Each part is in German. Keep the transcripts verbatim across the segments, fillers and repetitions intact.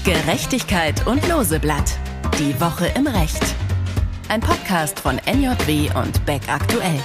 Gerechtigkeit und Loseblatt. Die Woche im Recht. Ein Podcast von N J W und Beck Aktuell.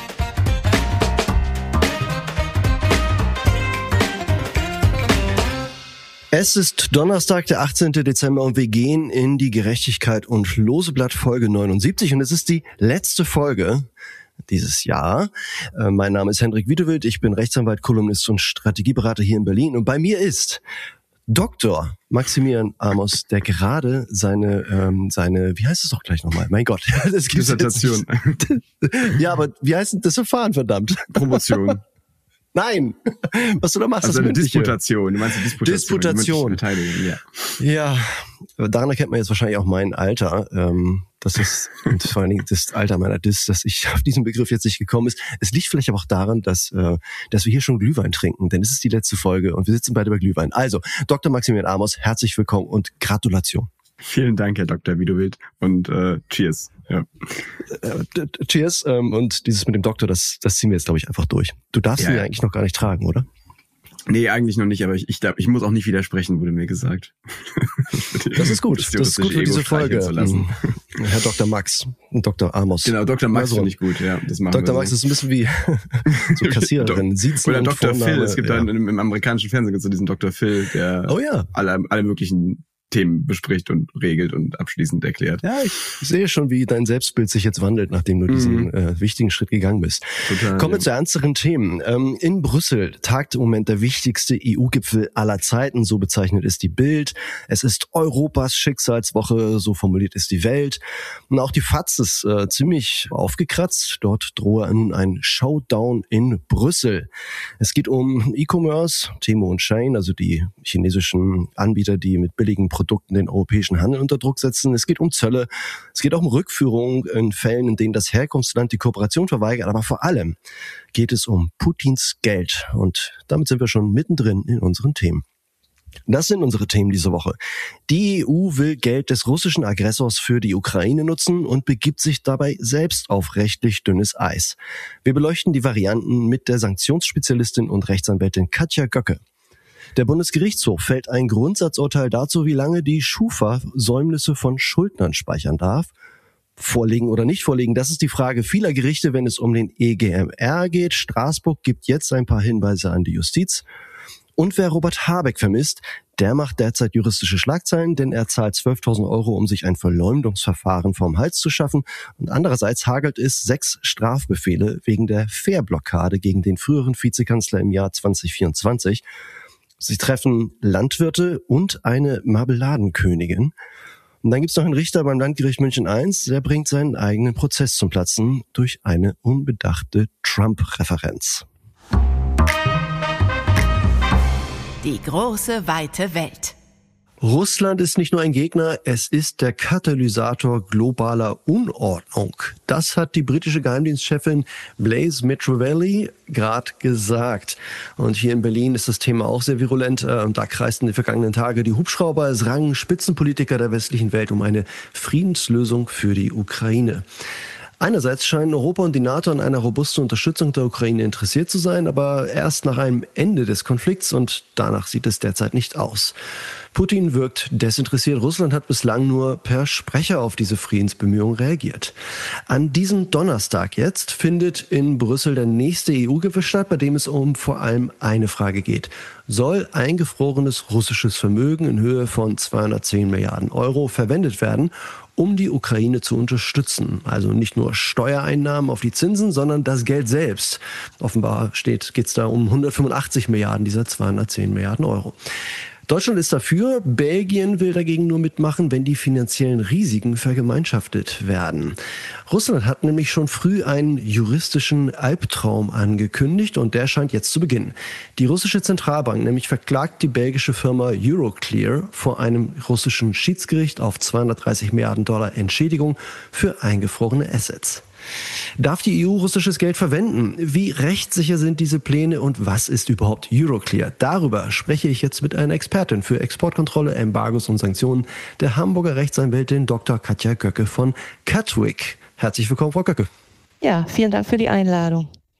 Es ist Donnerstag, der achtzehnten Dezember und wir gehen in die Gerechtigkeit und Loseblatt Folge neunundsiebzig und es ist die letzte Folge dieses Jahr. Äh, mein Name ist Hendrik Wiedewild, ich bin Rechtsanwalt, Kolumnist und Strategieberater hier in Berlin und bei mir ist Doktor Maximilian Amos, der gerade seine, ähm, seine, wie heißt es doch gleich nochmal? Mein Gott. Das Dissertation. Ja, aber wie heißt denn das Verfahren, verdammt? Promotion. Nein, was du da machst, also das eine Disputation. Du meinst die Disputation? Disputation. Ja. Ja, daran erkennt man jetzt wahrscheinlich auch mein Alter. Ähm, das ist und vor allen Dingen das Alter meiner Dis, dass ich auf diesen Begriff jetzt nicht gekommen ist. Es liegt vielleicht aber auch daran, dass äh, dass wir hier schon Glühwein trinken, denn es ist die letzte Folge und wir sitzen beide bei Glühwein. Also, Doktor Maximilian Amos, herzlich willkommen und Gratulation. Vielen Dank, Herr Doktor Wiedewild, und äh, Cheers. Ja. Äh, cheers ähm, und dieses mit dem Doktor, das das ziehen wir jetzt, glaube ich, einfach durch. Du darfst ja, ihn ja ja eigentlich noch gar nicht tragen, oder? Nee, eigentlich noch nicht, aber ich, ich, ich muss auch nicht widersprechen, wurde mir gesagt. Das ist gut, das, das ist gut für diese Folge. Zu lassen. Herr Doktor Max und Doktor Amos. Genau, Doktor Max so. finde ich gut, ja. Das machen Doktor wir Max so. ist ein bisschen wie so Kassiererin. Siezen Oder Doktor Phil, es gibt ja. da im, im amerikanischen Fernsehen gibt's so diesen Doktor Phil, der oh, ja. alle, alle möglichen Themen bespricht und regelt und abschließend erklärt. Ja, ich sehe schon, wie dein Selbstbild sich jetzt wandelt, nachdem du diesen mm. äh, wichtigen Schritt gegangen bist. Total, Kommen wir ja. zu ernsteren Themen. Ähm, in Brüssel tagt im Moment der wichtigste E U-Gipfel aller Zeiten, so bezeichnet ist die Bild. Es ist Europas Schicksalswoche, so formuliert ist die Welt. Und auch die FAZ ist äh, ziemlich aufgekratzt. Dort drohe nun ein Showdown in Brüssel. Es geht um E-Commerce, Temu und Shein, also die chinesischen Anbieter, die mit billigen Produkten den europäischen Handel unter Druck setzen. Es geht um Zölle. Es geht auch um Rückführung in Fällen, in denen das Herkunftsland die Kooperation verweigert. Aber vor allem geht es um Putins Geld. Und damit sind wir schon mittendrin in unseren Themen. Das sind unsere Themen diese Woche. Die E U will Geld des russischen Aggressors für die Ukraine nutzen und begibt sich dabei selbst auf rechtlich dünnes Eis. Wir beleuchten die Varianten mit der Sanktionsspezialistin und Rechtsanwältin Katja Göcke. Der Bundesgerichtshof fällt ein Grundsatzurteil dazu, wie lange die Schufa Säumnisse von Schuldnern speichern darf. Vorlegen oder nicht vorlegen, das ist die Frage vieler Gerichte, wenn es um den E G M R geht. Straßburg gibt jetzt ein paar Hinweise an die Justiz. Und wer Robert Habeck vermisst, der macht derzeit juristische Schlagzeilen, denn er zahlt zwölftausend Euro, um sich ein Verleumdungsverfahren vom Hals zu schaffen. Und andererseits hagelt es sechs Strafbefehle wegen der Fährblockade gegen den früheren Vizekanzler im Jahr zwanzig vierundzwanzig. Sie treffen Landwirte und eine Marmeladenkönigin. Und dann gibt's noch einen Richter beim Landgericht München eins, der bringt seinen eigenen Prozess zum Platzen durch eine unbedachte Trump-Referenz. Die große, weite Welt. Russland ist nicht nur ein Gegner, es ist der Katalysator globaler Unordnung. Das hat die britische Geheimdienstchefin Blaise Mitrovelli gerade gesagt. Und hier in Berlin ist das Thema auch sehr virulent. Da kreisten in den vergangenen Tagen die Hubschrauber. Es rangen Spitzenpolitiker der westlichen Welt um eine Friedenslösung für die Ukraine. Einerseits scheinen Europa und die NATO an einer robusten Unterstützung der Ukraine interessiert zu sein, aber erst nach einem Ende des Konflikts und danach sieht es derzeit nicht aus. Putin wirkt desinteressiert. Russland hat bislang nur per Sprecher auf diese Friedensbemühungen reagiert. An diesem Donnerstag jetzt findet in Brüssel der nächste E U-Gipfel statt, bei dem es um vor allem eine Frage geht. Soll eingefrorenes russisches Vermögen in Höhe von zweihundertzehn Milliarden Euro verwendet werden, um die Ukraine zu unterstützen? Also nicht nur Steuereinnahmen auf die Zinsen, sondern das Geld selbst. Offenbar steht, geht's da um hundertfünfundachtzig Milliarden dieser zweihundertzehn Milliarden Euro. Deutschland ist dafür, Belgien will dagegen nur mitmachen, wenn die finanziellen Risiken vergemeinschaftet werden. Russland hat nämlich schon früh einen juristischen Albtraum angekündigt und der scheint jetzt zu beginnen. Die russische Zentralbank nämlich verklagt die belgische Firma Euroclear vor einem russischen Schiedsgericht auf zweihundertdreißig Milliarden Dollar Entschädigung für eingefrorene Assets. Darf die E U russisches Geld verwenden? Wie rechtssicher sind diese Pläne und was ist überhaupt Euroclear? Darüber spreche ich jetzt mit einer Expertin für Exportkontrolle, Embargos und Sanktionen, der Hamburger Rechtsanwältin Doktor Katja Göcke von Catwick. Herzlich willkommen, Frau Göcke. Ja, vielen Dank für die Einladung.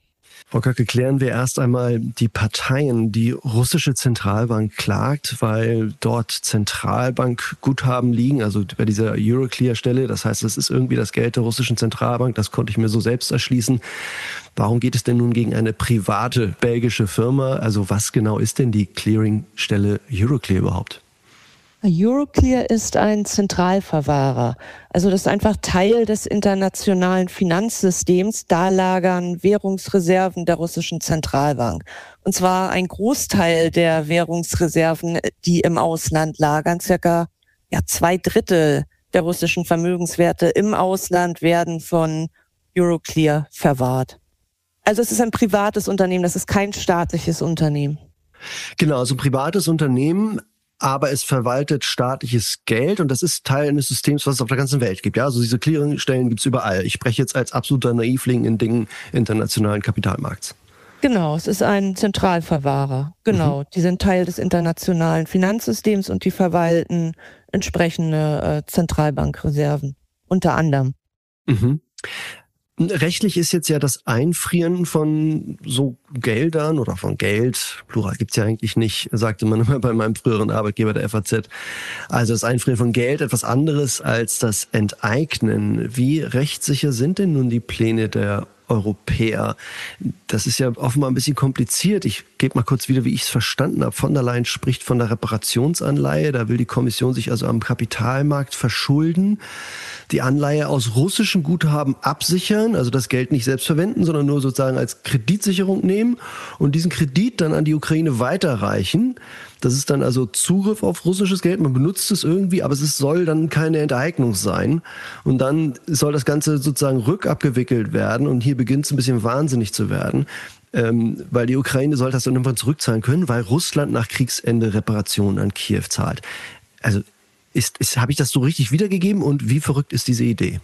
Frau Köcke, klären wir erst einmal die Parteien. Die russische Zentralbank klagt, weil dort Zentralbankguthaben liegen, also bei dieser Euroclear-Stelle. Das heißt, das ist irgendwie das Geld der russischen Zentralbank. Das konnte ich mir so selbst erschließen. Warum geht es denn nun gegen eine private belgische Firma? Also was genau ist denn die Clearingstelle Euroclear überhaupt? Euroclear ist ein Zentralverwahrer. Also das ist einfach Teil des internationalen Finanzsystems. Da lagern Währungsreserven der russischen Zentralbank. Und zwar ein Großteil der Währungsreserven, die im Ausland lagern, circa ja, zwei Drittel der russischen Vermögenswerte im Ausland werden von Euroclear verwahrt. Also es ist ein privates Unternehmen, das ist kein staatliches Unternehmen. Genau, also ein privates Unternehmen, aber es verwaltet staatliches Geld und das ist Teil eines Systems, was es auf der ganzen Welt gibt. Ja, also diese Clearingstellen gibt es überall. Ich spreche jetzt als absoluter Naivling in Dingen internationalen Kapitalmarkts. Genau, es ist ein Zentralverwahrer. Genau, mhm. Die sind Teil des internationalen Finanzsystems und die verwalten entsprechende äh, Zentralbankreserven, unter anderem. Mhm. Rechtlich ist jetzt ja das Einfrieren von so Geldern oder von Geld, Plural gibt's ja eigentlich nicht, sagte man immer bei meinem früheren Arbeitgeber der F A Z. Also das Einfrieren von Geld etwas anderes als das Enteignen. Wie rechtssicher sind denn nun die Pläne der Europäer? Das ist ja offenbar ein bisschen kompliziert. Ich gebe mal kurz wieder, wie ich es verstanden habe. Von der Leyen spricht von der Reparationsanleihe. Da will die Kommission sich also am Kapitalmarkt verschulden, die Anleihe aus russischen Guthaben absichern, also das Geld nicht selbst verwenden, sondern nur sozusagen als Kreditsicherung nehmen und diesen Kredit dann an die Ukraine weiterreichen. Das ist dann also Zugriff auf russisches Geld. Man benutzt es irgendwie, aber es ist, soll dann keine Enteignung sein. Und dann soll das Ganze sozusagen rückabgewickelt werden. Und hier beginnt es ein bisschen wahnsinnig zu werden, ähm, weil die Ukraine soll das dann irgendwann zurückzahlen können, weil Russland nach Kriegsende Reparationen an Kiew zahlt. Also ist, ist, habe ich das so richtig wiedergegeben und wie verrückt ist diese Idee?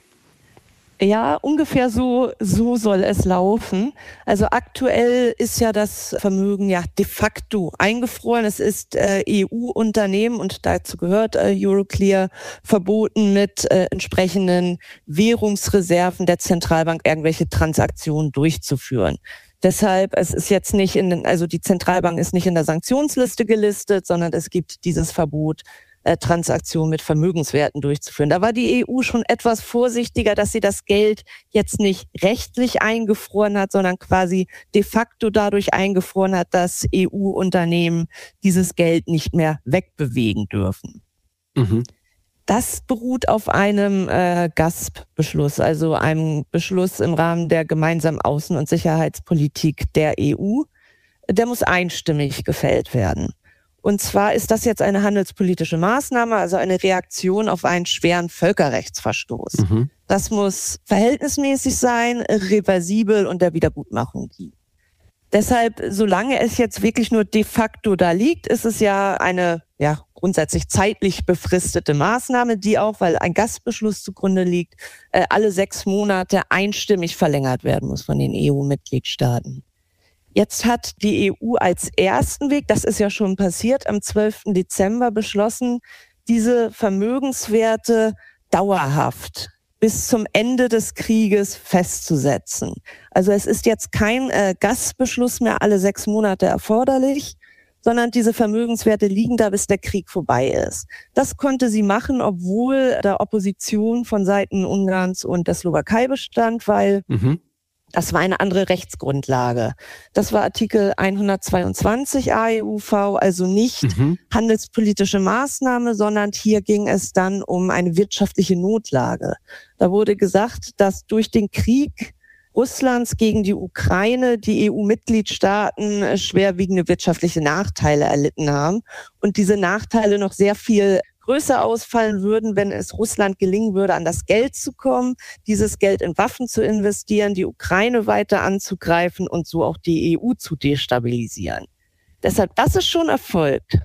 Ja, ungefähr so, so soll es laufen. Also aktuell ist ja das Vermögen ja de facto eingefroren. Es ist äh, E U-Unternehmen und dazu gehört äh, Euroclear verboten, mit äh, entsprechenden Währungsreserven der Zentralbank irgendwelche Transaktionen durchzuführen. Deshalb, es ist jetzt nicht in den, also die Zentralbank ist nicht in der Sanktionsliste gelistet, sondern es gibt dieses Verbot, Transaktionen mit Vermögenswerten durchzuführen. Da war die E U schon etwas vorsichtiger, dass sie das Geld jetzt nicht rechtlich eingefroren hat, sondern quasi de facto dadurch eingefroren hat, dass E U-Unternehmen dieses Geld nicht mehr wegbewegen dürfen. Mhm. Das beruht auf einem äh, G A S P-Beschluss, also einem Beschluss im Rahmen der gemeinsamen Außen- und Sicherheitspolitik der E U. Der muss einstimmig gefällt werden. Und zwar ist das jetzt eine handelspolitische Maßnahme, also eine Reaktion auf einen schweren Völkerrechtsverstoß. Mhm. Das muss verhältnismäßig sein, reversibel und der Wiedergutmachung dienen. Deshalb, solange es jetzt wirklich nur de facto da liegt, ist es ja eine ja grundsätzlich zeitlich befristete Maßnahme, die auch, weil ein G A S P-Beschluss zugrunde liegt, äh, alle sechs Monate einstimmig verlängert werden muss von den E U-Mitgliedstaaten. Jetzt hat die E U als ersten Weg, das ist ja schon passiert, am zwölften Dezember beschlossen, diese Vermögenswerte dauerhaft bis zum Ende des Krieges festzusetzen. Also es ist jetzt kein äh, G A S P-Beschluss mehr alle sechs Monate erforderlich, sondern diese Vermögenswerte liegen da, bis der Krieg vorbei ist. Das konnte sie machen, obwohl da Opposition von Seiten Ungarns und der Slowakei bestand, weil mhm. das war eine andere Rechtsgrundlage. Das war Artikel hundertzweiundzwanzig A E U V, also nicht mhm. handelspolitische Maßnahme, sondern hier ging es dann um eine wirtschaftliche Notlage. Da wurde gesagt, dass durch den Krieg Russlands gegen die Ukraine die E U-Mitgliedstaaten schwerwiegende wirtschaftliche Nachteile erlitten haben und diese Nachteile noch sehr viel größer ausfallen würden, wenn es Russland gelingen würde, an das Geld zu kommen, dieses Geld in Waffen zu investieren, die Ukraine weiter anzugreifen und so auch die E U zu destabilisieren. Deshalb, das ist schon erfolgt.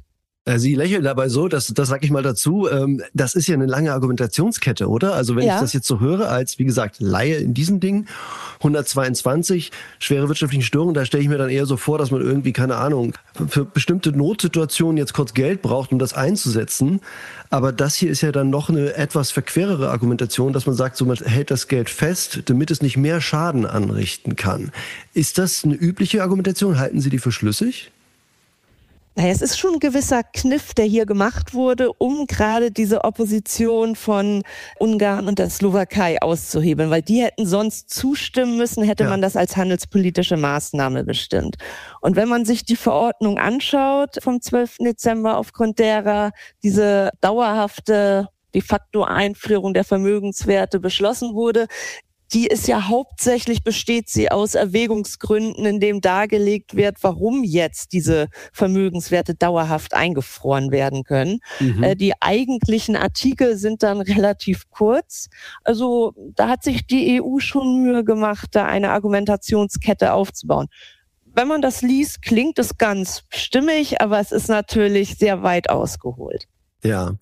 Sie lächeln dabei so, das, das sage ich mal dazu, ähm, das ist ja eine lange Argumentationskette, oder? Also wenn ja. ich das jetzt so höre, als, wie gesagt, Laie in diesen Dingen, hundertzweiundzwanzig, schwere wirtschaftliche Störungen, da stelle ich mir dann eher so vor, dass man irgendwie, keine Ahnung, für bestimmte Notsituationen jetzt kurz Geld braucht, um das einzusetzen. Aber das hier ist ja dann noch eine etwas verquerere Argumentation, dass man sagt, so man hält das Geld fest, damit es nicht mehr Schaden anrichten kann. Ist das eine übliche Argumentation? Halten Sie die für schlüssig? Naja, es ist schon ein gewisser Kniff, der hier gemacht wurde, um gerade diese Opposition von Ungarn und der Slowakei auszuhebeln, weil die hätten sonst zustimmen müssen, hätte ja. man das als handelspolitische Maßnahme bestimmt. Und wenn man sich die Verordnung anschaut vom zwölften Dezember, aufgrund derer diese dauerhafte de facto Einfrierung der Vermögenswerte beschlossen wurde, die ist ja hauptsächlich, besteht sie aus Erwägungsgründen, in dem dargelegt wird, warum jetzt diese Vermögenswerte dauerhaft eingefroren werden können. Mhm. Äh, die eigentlichen Artikel sind dann relativ kurz. Also da hat sich die E U schon Mühe gemacht, da eine Argumentationskette aufzubauen. Wenn man das liest, klingt es ganz stimmig, aber es ist natürlich sehr weit ausgeholt. Ja.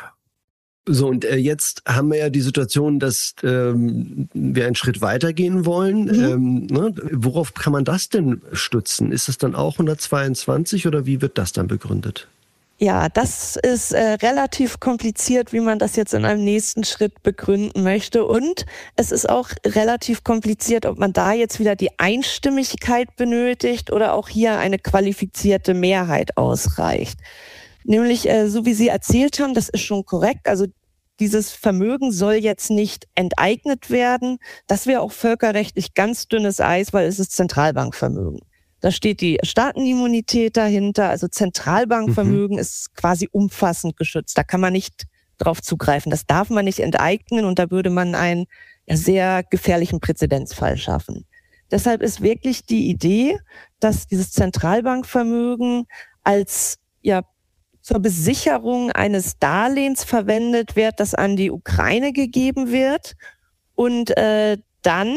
So, und äh, jetzt haben wir ja die Situation, dass ähm, wir einen Schritt weitergehen wollen. Mhm. Ähm, ne? Worauf kann man das denn stützen? Ist es dann auch hundertzweiundzwanzig oder wie wird das dann begründet? Ja, das ist äh, relativ kompliziert, wie man das jetzt in einem nächsten Schritt begründen möchte. Und es ist auch relativ kompliziert, ob man da jetzt wieder die Einstimmigkeit benötigt oder auch hier eine qualifizierte Mehrheit ausreicht. Nämlich, äh, so wie Sie erzählt haben, das ist schon korrekt. Also dieses Vermögen soll jetzt nicht enteignet werden. Das wäre auch völkerrechtlich ganz dünnes Eis, weil es ist Zentralbankvermögen. Da steht die Staatenimmunität dahinter. Also Zentralbankvermögen mhm. ist quasi umfassend geschützt. Da kann man nicht drauf zugreifen. Das darf man nicht enteignen und da würde man einen ja, sehr gefährlichen Präzedenzfall schaffen. Deshalb ist wirklich die Idee, dass dieses Zentralbankvermögen als ja zur Besicherung eines Darlehens verwendet wird, das an die Ukraine gegeben wird und äh, dann,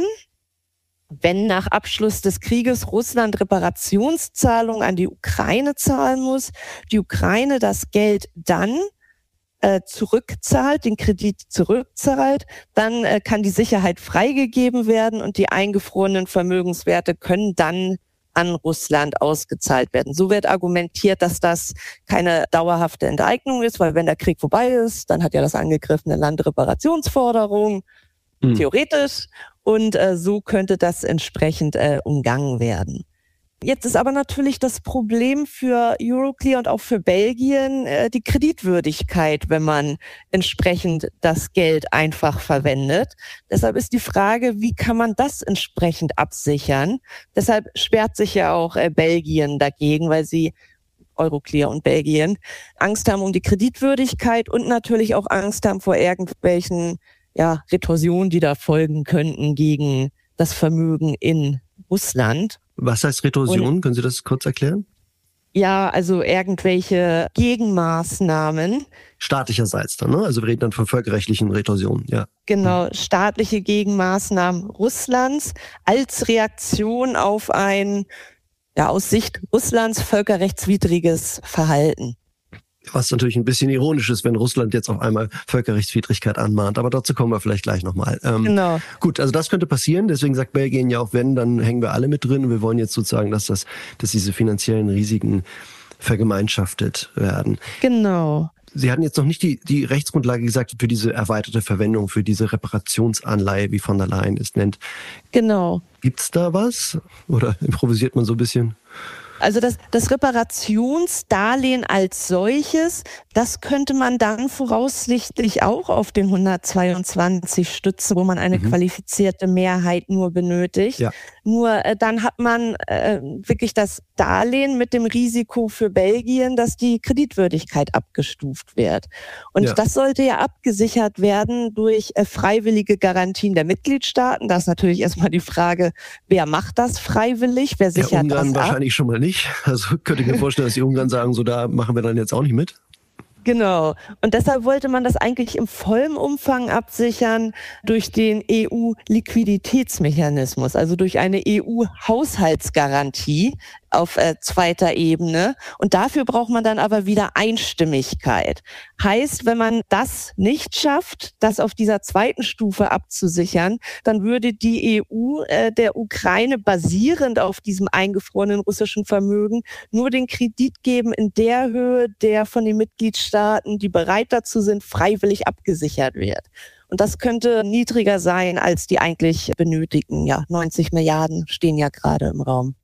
wenn nach Abschluss des Krieges Russland Reparationszahlungen an die Ukraine zahlen muss, die Ukraine das Geld dann äh, zurückzahlt, den Kredit zurückzahlt, dann äh, kann die Sicherheit freigegeben werden und die eingefrorenen Vermögenswerte können dann an Russland ausgezahlt werden. So wird argumentiert, dass das keine dauerhafte Enteignung ist, weil wenn der Krieg vorbei ist, dann hat ja das angegriffene Land Reparationsforderungen, mhm. theoretisch, und äh, so könnte das entsprechend äh, umgangen werden. Jetzt ist aber natürlich das Problem für Euroclear und auch für Belgien äh, die Kreditwürdigkeit, wenn man entsprechend das Geld einfach verwendet. Deshalb ist die Frage, wie kann man das entsprechend absichern? Deshalb sperrt sich ja auch äh, Belgien dagegen, weil sie, Euroclear und Belgien, Angst haben um die Kreditwürdigkeit und natürlich auch Angst haben vor irgendwelchen ja, Retorsionen, die da folgen könnten gegen das Vermögen in Russland. Was heißt Retorsion? Und, können Sie das kurz erklären? Ja, also irgendwelche Gegenmaßnahmen. Staatlicherseits dann, ne? Also wir reden dann von völkerrechtlichen Retorsionen, ja. Genau, staatliche Gegenmaßnahmen Russlands als Reaktion auf ein, ja, aus Sicht Russlands völkerrechtswidriges Verhalten. Was natürlich ein bisschen ironisch ist, wenn Russland jetzt auf einmal Völkerrechtswidrigkeit anmahnt. Aber dazu kommen wir vielleicht gleich nochmal. Ähm, genau. Gut, also das könnte passieren. Deswegen sagt Belgien ja auch, wenn, dann hängen wir alle mit drin. Und wir wollen jetzt sozusagen, dass, das, dass diese finanziellen Risiken vergemeinschaftet werden. Genau. Sie hatten jetzt noch nicht die, die Rechtsgrundlage gesagt für diese erweiterte Verwendung, für diese Reparationsanleihe, wie von der Leyen es nennt. Genau. Gibt's da was? Oder improvisiert man so ein bisschen? Also das, das Reparationsdarlehen als solches, das könnte man dann voraussichtlich auch auf den hundertzweiundzwanzig stützen, wo man eine mhm. qualifizierte Mehrheit nur benötigt. Ja. Nur äh, dann hat man äh, wirklich das Darlehen mit dem Risiko für Belgien, dass die Kreditwürdigkeit abgestuft wird. Und ja. das sollte ja abgesichert werden durch äh, freiwillige Garantien der Mitgliedstaaten. Da ist natürlich erstmal die Frage, wer macht das freiwillig, wer sichert ja, Ungarn das ab? Wahrscheinlich schon mal nicht. Also könnte ich mir vorstellen, dass die Ungarn sagen, so da machen wir dann jetzt auch nicht mit. Genau. Und deshalb wollte man das eigentlich im vollen Umfang absichern durch den E U-Liquiditätsmechanismus, also durch eine E U-Haushaltsgarantie auf äh, zweiter Ebene. Und dafür braucht man dann aber wieder Einstimmigkeit. Heißt, wenn man das nicht schafft, das auf dieser zweiten Stufe abzusichern, dann würde die E U äh, der Ukraine basierend auf diesem eingefrorenen russischen Vermögen nur den Kredit geben in der Höhe, der von den Mitgliedstaaten, die bereit dazu sind, freiwillig abgesichert wird. Und das könnte niedriger sein, als die eigentlich benötigen. Ja, neunzig Milliarden stehen ja gerade im Raum.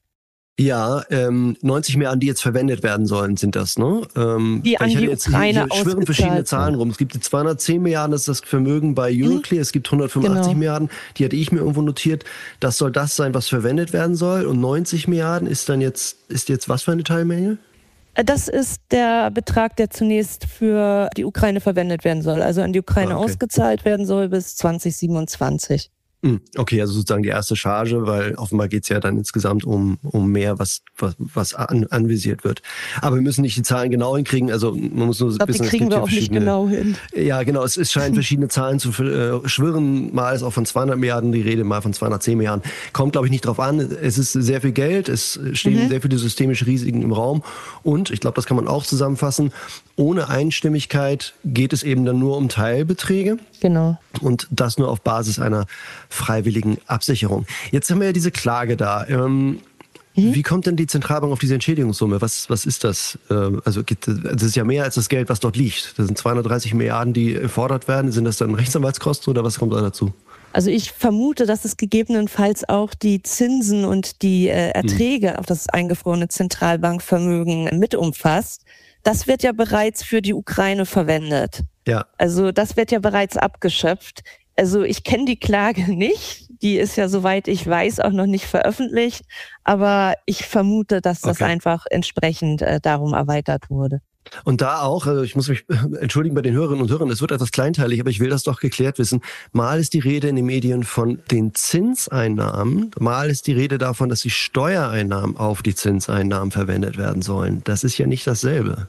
Ja, ähm, neunzig Milliarden, die jetzt verwendet werden sollen, sind das, ne? Ähm, die an die jetzt, Ukraine hier, hier schwirren verschiedene Zahlen rum. Es gibt die zweihundertzehn Milliarden, das ist das Vermögen bei Euroclear. Mhm. Es gibt hundertfünfundachtzig genau. Milliarden, die hatte ich mir irgendwo notiert. Das soll das sein, was verwendet werden soll. Und neunzig Milliarden ist dann jetzt, ist jetzt was für eine Teilmenge? Das ist der Betrag, der zunächst für die Ukraine verwendet werden soll, also an die Ukraine ah, okay. ausgezahlt werden soll bis zwanzig siebenundzwanzig. Okay, also sozusagen die erste Charge, weil offenbar geht es ja dann insgesamt um um mehr, was was, was an, anvisiert wird. Aber wir müssen nicht die Zahlen genau hinkriegen. Also man muss nur ich glaub, wissen, die kriegen es gibt wir auch nicht genau hin. Ja, genau. Es, es scheinen verschiedene Zahlen zu äh, schwirren. Mal ist auch von zweihundert Milliarden die Rede, mal von zweihundertzehn Milliarden. Kommt, glaube ich, nicht drauf an. Es ist sehr viel Geld. Es stehen mhm. sehr viele systemische Risiken im Raum. Und ich glaube, das kann man auch zusammenfassen. Ohne Einstimmigkeit geht es eben dann nur um Teilbeträge. Genau. Und das nur auf Basis einer freiwilligen Absicherung. Jetzt haben wir ja diese Klage da. Ähm, mhm. Wie kommt denn die Zentralbank auf diese Entschädigungssumme? Was, was ist das? Ähm, also das ist ja mehr als das Geld, was dort liegt. Das sind zweihundertdreißig Milliarden, die gefordert werden. Sind das dann Rechtsanwaltskosten oder was kommt da dazu? Also ich vermute, dass es gegebenenfalls auch die Zinsen und die äh, Erträge mhm. auf das eingefrorene Zentralbankvermögen mit umfasst. Das wird ja bereits für die Ukraine verwendet. Ja. Also das wird ja bereits abgeschöpft. Also ich kenne die Klage nicht. Die ist ja, soweit ich weiß, auch noch nicht veröffentlicht. Aber ich vermute, dass das okay. einfach entsprechend äh, darum erweitert wurde. Und da auch, also ich muss mich entschuldigen bei den Hörerinnen und Hörern, es wird etwas kleinteilig, aber ich will das doch geklärt wissen. Mal ist die Rede in den Medien von den Zinseinnahmen, mal ist die Rede davon, dass die Steuereinnahmen auf die Zinseinnahmen verwendet werden sollen. Das ist ja nicht dasselbe.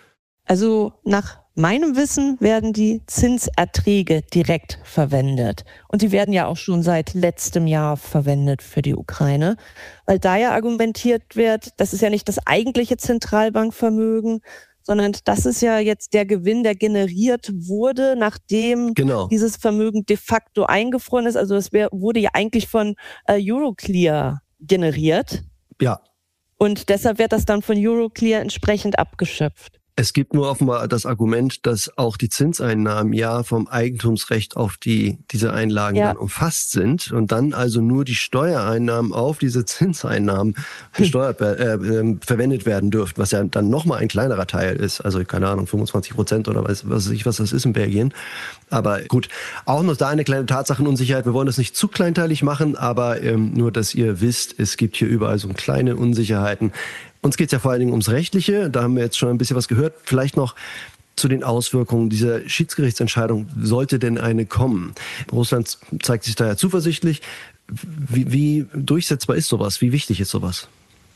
Also nach meinem Wissen werden die Zinserträge direkt verwendet. Und die werden ja auch schon seit letztem Jahr verwendet für die Ukraine, weil da ja argumentiert wird, das ist ja nicht das eigentliche Zentralbankvermögen, sondern das ist ja jetzt der Gewinn, der generiert wurde, nachdem genau. dieses Vermögen de facto eingefroren ist. Also es wär, wurde ja eigentlich von äh, Euroclear generiert. Ja. Und deshalb wird das dann von Euroclear entsprechend abgeschöpft. Es gibt nur offenbar das Argument, dass auch die Zinseinnahmen ja vom Eigentumsrecht auf die diese Einlagen ja. dann umfasst sind und dann also nur die Steuereinnahmen auf diese Zinseinnahmen gesteuert äh, äh, verwendet werden dürften, was ja dann nochmal ein kleinerer Teil ist, also keine Ahnung, fünfundzwanzig Prozent oder was weiß ich, was das ist in Belgien. Aber gut, auch noch da eine kleine Tatsachenunsicherheit. Wir wollen das nicht zu kleinteilig machen, aber ähm, nur, dass ihr wisst, es gibt hier überall so kleine Unsicherheiten. Uns geht es ja vor allen Dingen ums Rechtliche, da haben wir jetzt schon ein bisschen was gehört. Vielleicht noch zu den Auswirkungen dieser Schiedsgerichtsentscheidung, sollte denn eine kommen. Russland zeigt sich daher zuversichtlich. Wie, wie durchsetzbar ist sowas? Wie wichtig ist sowas?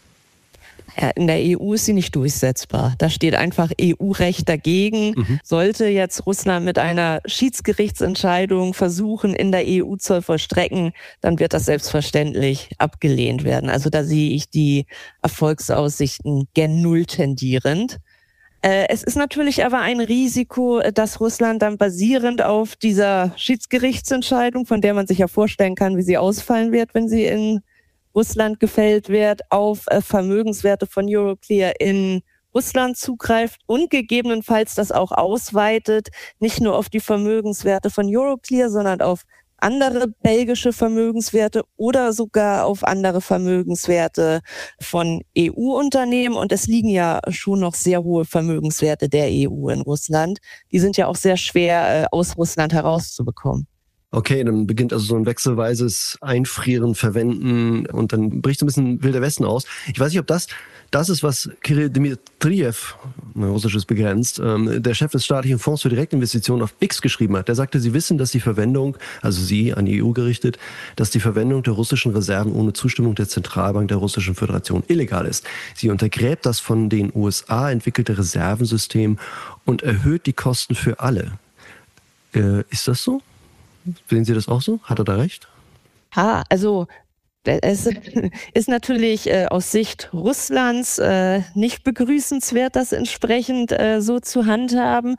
Ja, in der E U ist sie nicht durchsetzbar. Da steht einfach E U-Recht dagegen. Mhm. Sollte jetzt Russland mit einer Schiedsgerichtsentscheidung versuchen, in der E U zu vollstrecken, dann wird das selbstverständlich abgelehnt werden. Also da sehe ich die Erfolgsaussichten gen Null tendierend. Äh, es ist natürlich aber ein Risiko, dass Russland dann basierend auf dieser Schiedsgerichtsentscheidung, von der man sich ja vorstellen kann, wie sie ausfallen wird, wenn sie in Russland gefällt wird, auf äh, Vermögenswerte von Euroclear in Russland zugreift und gegebenenfalls das auch ausweitet, nicht nur auf die Vermögenswerte von Euroclear, sondern auf andere belgische Vermögenswerte oder sogar auf andere Vermögenswerte von E U-Unternehmen. Und es liegen ja schon noch sehr hohe Vermögenswerte der E U in Russland. Die sind ja auch sehr schwer äh, aus Russland herauszubekommen. Okay, dann beginnt also so ein wechselweises Einfrieren, Verwenden und dann bricht so ein bisschen Wilder Westen aus. Ich weiß nicht, ob das das ist, was Kirill Dmitriev, Russisch ist begrenzt, ähm, der Chef des staatlichen Fonds für Direktinvestitionen auf X geschrieben hat. Der sagte, sie wissen, dass die Verwendung, also sie an die E U gerichtet, dass die Verwendung der russischen Reserven ohne Zustimmung der Zentralbank der Russischen Föderation illegal ist. Sie untergräbt das von den U S A entwickelte Reservensystem und erhöht die Kosten für alle. Äh, ist das so? Sehen Sie das auch so? Hat er da recht? Ha, also Es ist natürlich äh, aus Sicht Russlands äh, nicht begrüßenswert, das entsprechend äh, so zu handhaben.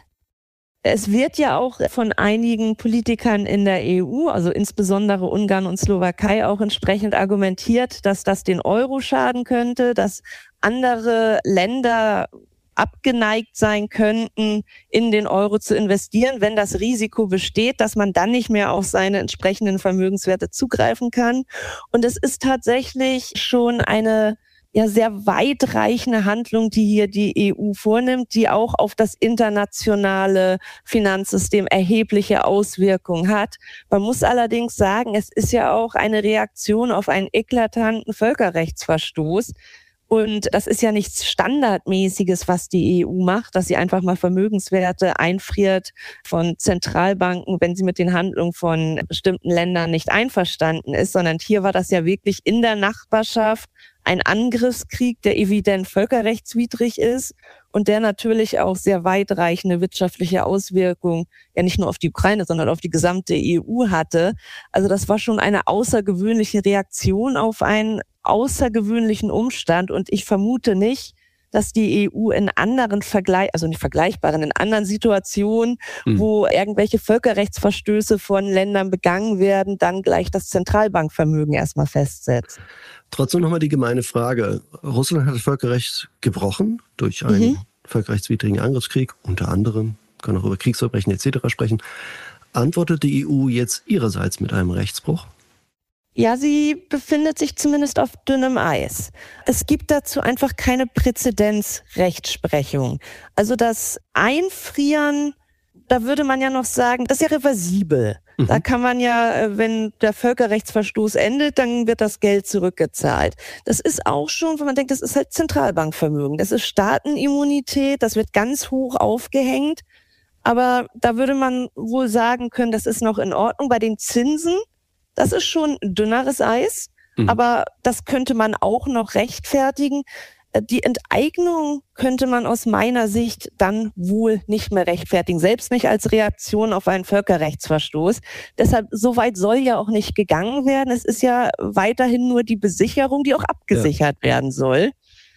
Es wird ja auch von einigen Politikern in der E U, also insbesondere Ungarn und Slowakei, auch entsprechend argumentiert, dass das den Euro schaden könnte, dass andere Länder abgeneigt sein könnten, in den Euro zu investieren, wenn das Risiko besteht, dass man dann nicht mehr auf seine entsprechenden Vermögenswerte zugreifen kann. Und es ist tatsächlich schon eine ja sehr weitreichende Handlung, die hier die E U vornimmt, die auch auf das internationale Finanzsystem erhebliche Auswirkungen hat. Man muss allerdings sagen, es ist ja auch eine Reaktion auf einen eklatanten Völkerrechtsverstoß. Und das ist ja nichts Standardmäßiges, was die E U macht, dass sie einfach mal Vermögenswerte einfriert von Zentralbanken, wenn sie mit den Handlungen von bestimmten Ländern nicht einverstanden ist, sondern hier war das ja wirklich in der Nachbarschaft ein Angriffskrieg, der evident völkerrechtswidrig ist und der natürlich auch sehr weitreichende wirtschaftliche Auswirkungen ja nicht nur auf die Ukraine, sondern auf die gesamte E U hatte. Also das war schon eine außergewöhnliche Reaktion auf einen außergewöhnlichen Umstand und ich vermute nicht, dass die E U in anderen Vergleich, also nicht vergleichbaren, in anderen Situationen, mhm. wo irgendwelche Völkerrechtsverstöße von Ländern begangen werden, dann gleich das Zentralbankvermögen erstmal festsetzt. Trotzdem nochmal die gemeine Frage. Russland hat das Völkerrecht gebrochen durch einen mhm. völkerrechtswidrigen Angriffskrieg, unter anderem, können auch über Kriegsverbrechen et cetera sprechen. Antwortet die E U jetzt ihrerseits mit einem Rechtsbruch? Ja, sie befindet sich zumindest auf dünnem Eis. Es gibt dazu einfach keine Präzedenzrechtsprechung. Also das Einfrieren, da würde man ja noch sagen, das ist ja reversibel. Mhm. Da kann man ja, wenn der Völkerrechtsverstoß endet, dann wird das Geld zurückgezahlt. Das ist auch schon, wenn man denkt, das ist halt Zentralbankvermögen. Das ist Staatenimmunität, das wird ganz hoch aufgehängt. Aber da würde man wohl sagen können, das ist noch in Ordnung. Bei den Zinsen, das ist schon dünneres Eis, mhm. aber das könnte man auch noch rechtfertigen. Die Enteignung könnte man aus meiner Sicht dann wohl nicht mehr rechtfertigen, selbst nicht als Reaktion auf einen Völkerrechtsverstoß. Deshalb, so weit soll ja auch nicht gegangen werden. Es ist ja weiterhin nur die Besicherung, die auch abgesichert ja. werden soll.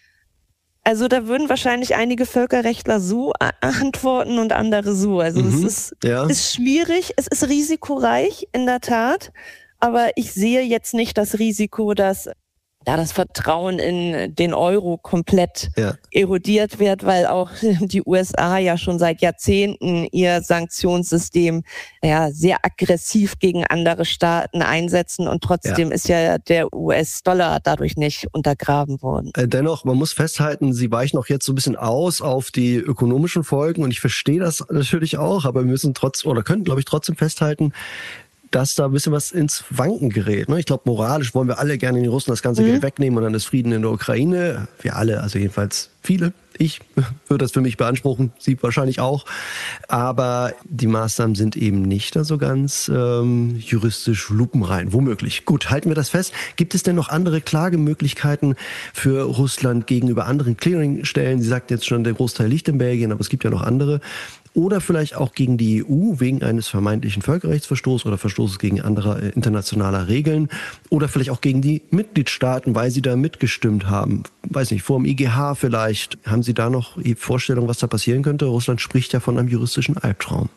Also da würden wahrscheinlich einige Völkerrechtler so antworten und andere so. Also es mhm. ist, ja. ist schwierig, es ist risikoreich in der Tat. Aber ich sehe jetzt nicht das Risiko, dass da das Vertrauen in den Euro komplett ja. erodiert wird, weil auch die U S A ja schon seit Jahrzehnten ihr Sanktionssystem ja sehr aggressiv gegen andere Staaten einsetzen und trotzdem ja. ist ja der U S-Dollar dadurch nicht untergraben worden. Dennoch, man muss festhalten, sie weichen auch jetzt so ein bisschen aus auf die ökonomischen Folgen und ich verstehe das natürlich auch, aber wir müssen trotzdem oder können, glaube ich, trotzdem festhalten, dass da ein bisschen was ins Wanken gerät. Ich glaube, moralisch wollen wir alle gerne den Russen das ganze mhm. Geld wegnehmen und dann ist Frieden in der Ukraine. Wir alle, also jedenfalls viele. Ich würde das für mich beanspruchen, Sie wahrscheinlich auch. Aber die Maßnahmen sind eben nicht da so ganz ähm, juristisch lupenrein. Womöglich. Gut, halten wir das fest. Gibt es denn noch andere Klagemöglichkeiten für Russland gegenüber anderen Clearingstellen? Sie sagten jetzt schon, der Großteil liegt in Belgien, aber es gibt ja noch andere. Oder vielleicht auch gegen die E U wegen eines vermeintlichen Völkerrechtsverstoßes oder Verstoßes gegen andere äh, internationaler Regeln. Oder vielleicht auch gegen die Mitgliedstaaten, weil sie da mitgestimmt haben. Weiß nicht, vor dem I G H vielleicht. Haben Sie da noch die Vorstellung, was da passieren könnte? Russland spricht ja von einem juristischen Albtraum.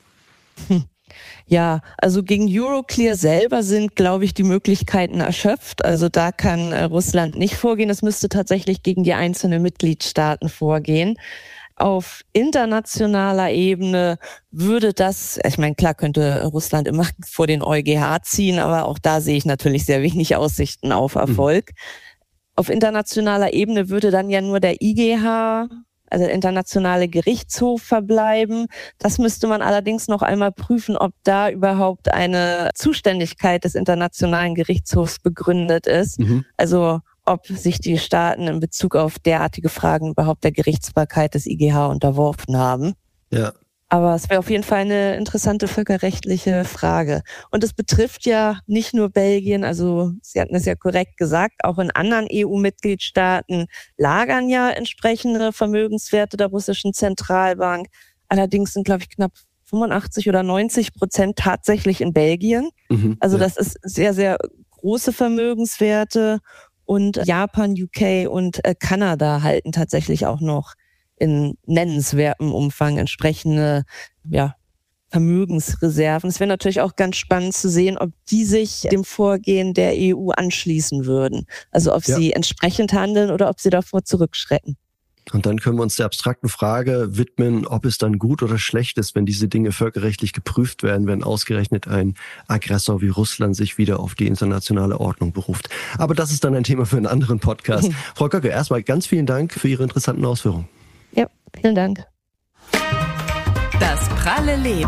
Hm. Ja, also gegen Euroclear selber sind, glaube ich, die Möglichkeiten erschöpft. Also da kann äh, Russland nicht vorgehen. Es müsste tatsächlich gegen die einzelnen Mitgliedstaaten vorgehen. Auf internationaler Ebene würde das, ich meine, klar könnte Russland immer vor den EuGH ziehen, aber auch da sehe ich natürlich sehr wenig Aussichten auf Erfolg. Mhm. Auf internationaler Ebene würde dann ja nur der I G H, also der Internationale Gerichtshof, verbleiben. Das müsste man allerdings noch einmal prüfen, ob da überhaupt eine Zuständigkeit des Internationalen Gerichtshofs begründet ist. Mhm. Also ob sich die Staaten in Bezug auf derartige Fragen überhaupt der Gerichtsbarkeit des I G H unterworfen haben. Ja. Aber es wäre auf jeden Fall eine interessante völkerrechtliche Frage. Und es betrifft ja nicht nur Belgien, also Sie hatten es ja korrekt gesagt, auch in anderen E U-Mitgliedstaaten lagern ja entsprechende Vermögenswerte der russischen Zentralbank. Allerdings sind, glaube ich, knapp fünfundachtzig oder neunzig Prozent tatsächlich in Belgien. Mhm, also ja. das ist sehr, sehr große Vermögenswerte und Japan, U K und äh, Kanada halten tatsächlich auch noch in nennenswertem Umfang entsprechende ja, Vermögensreserven. Es wäre natürlich auch ganz spannend zu sehen, ob die sich dem Vorgehen der E U anschließen würden. Also ob ja. sie entsprechend handeln oder ob sie davor zurückschrecken. Und dann können wir uns der abstrakten Frage widmen, ob es dann gut oder schlecht ist, wenn diese Dinge völkerrechtlich geprüft werden, wenn ausgerechnet ein Aggressor wie Russland sich wieder auf die internationale Ordnung beruft. Aber das ist dann ein Thema für einen anderen Podcast. Frau Göcke, erstmal ganz vielen Dank für Ihre interessanten Ausführungen. Ja, vielen Dank. Das pralle Leben.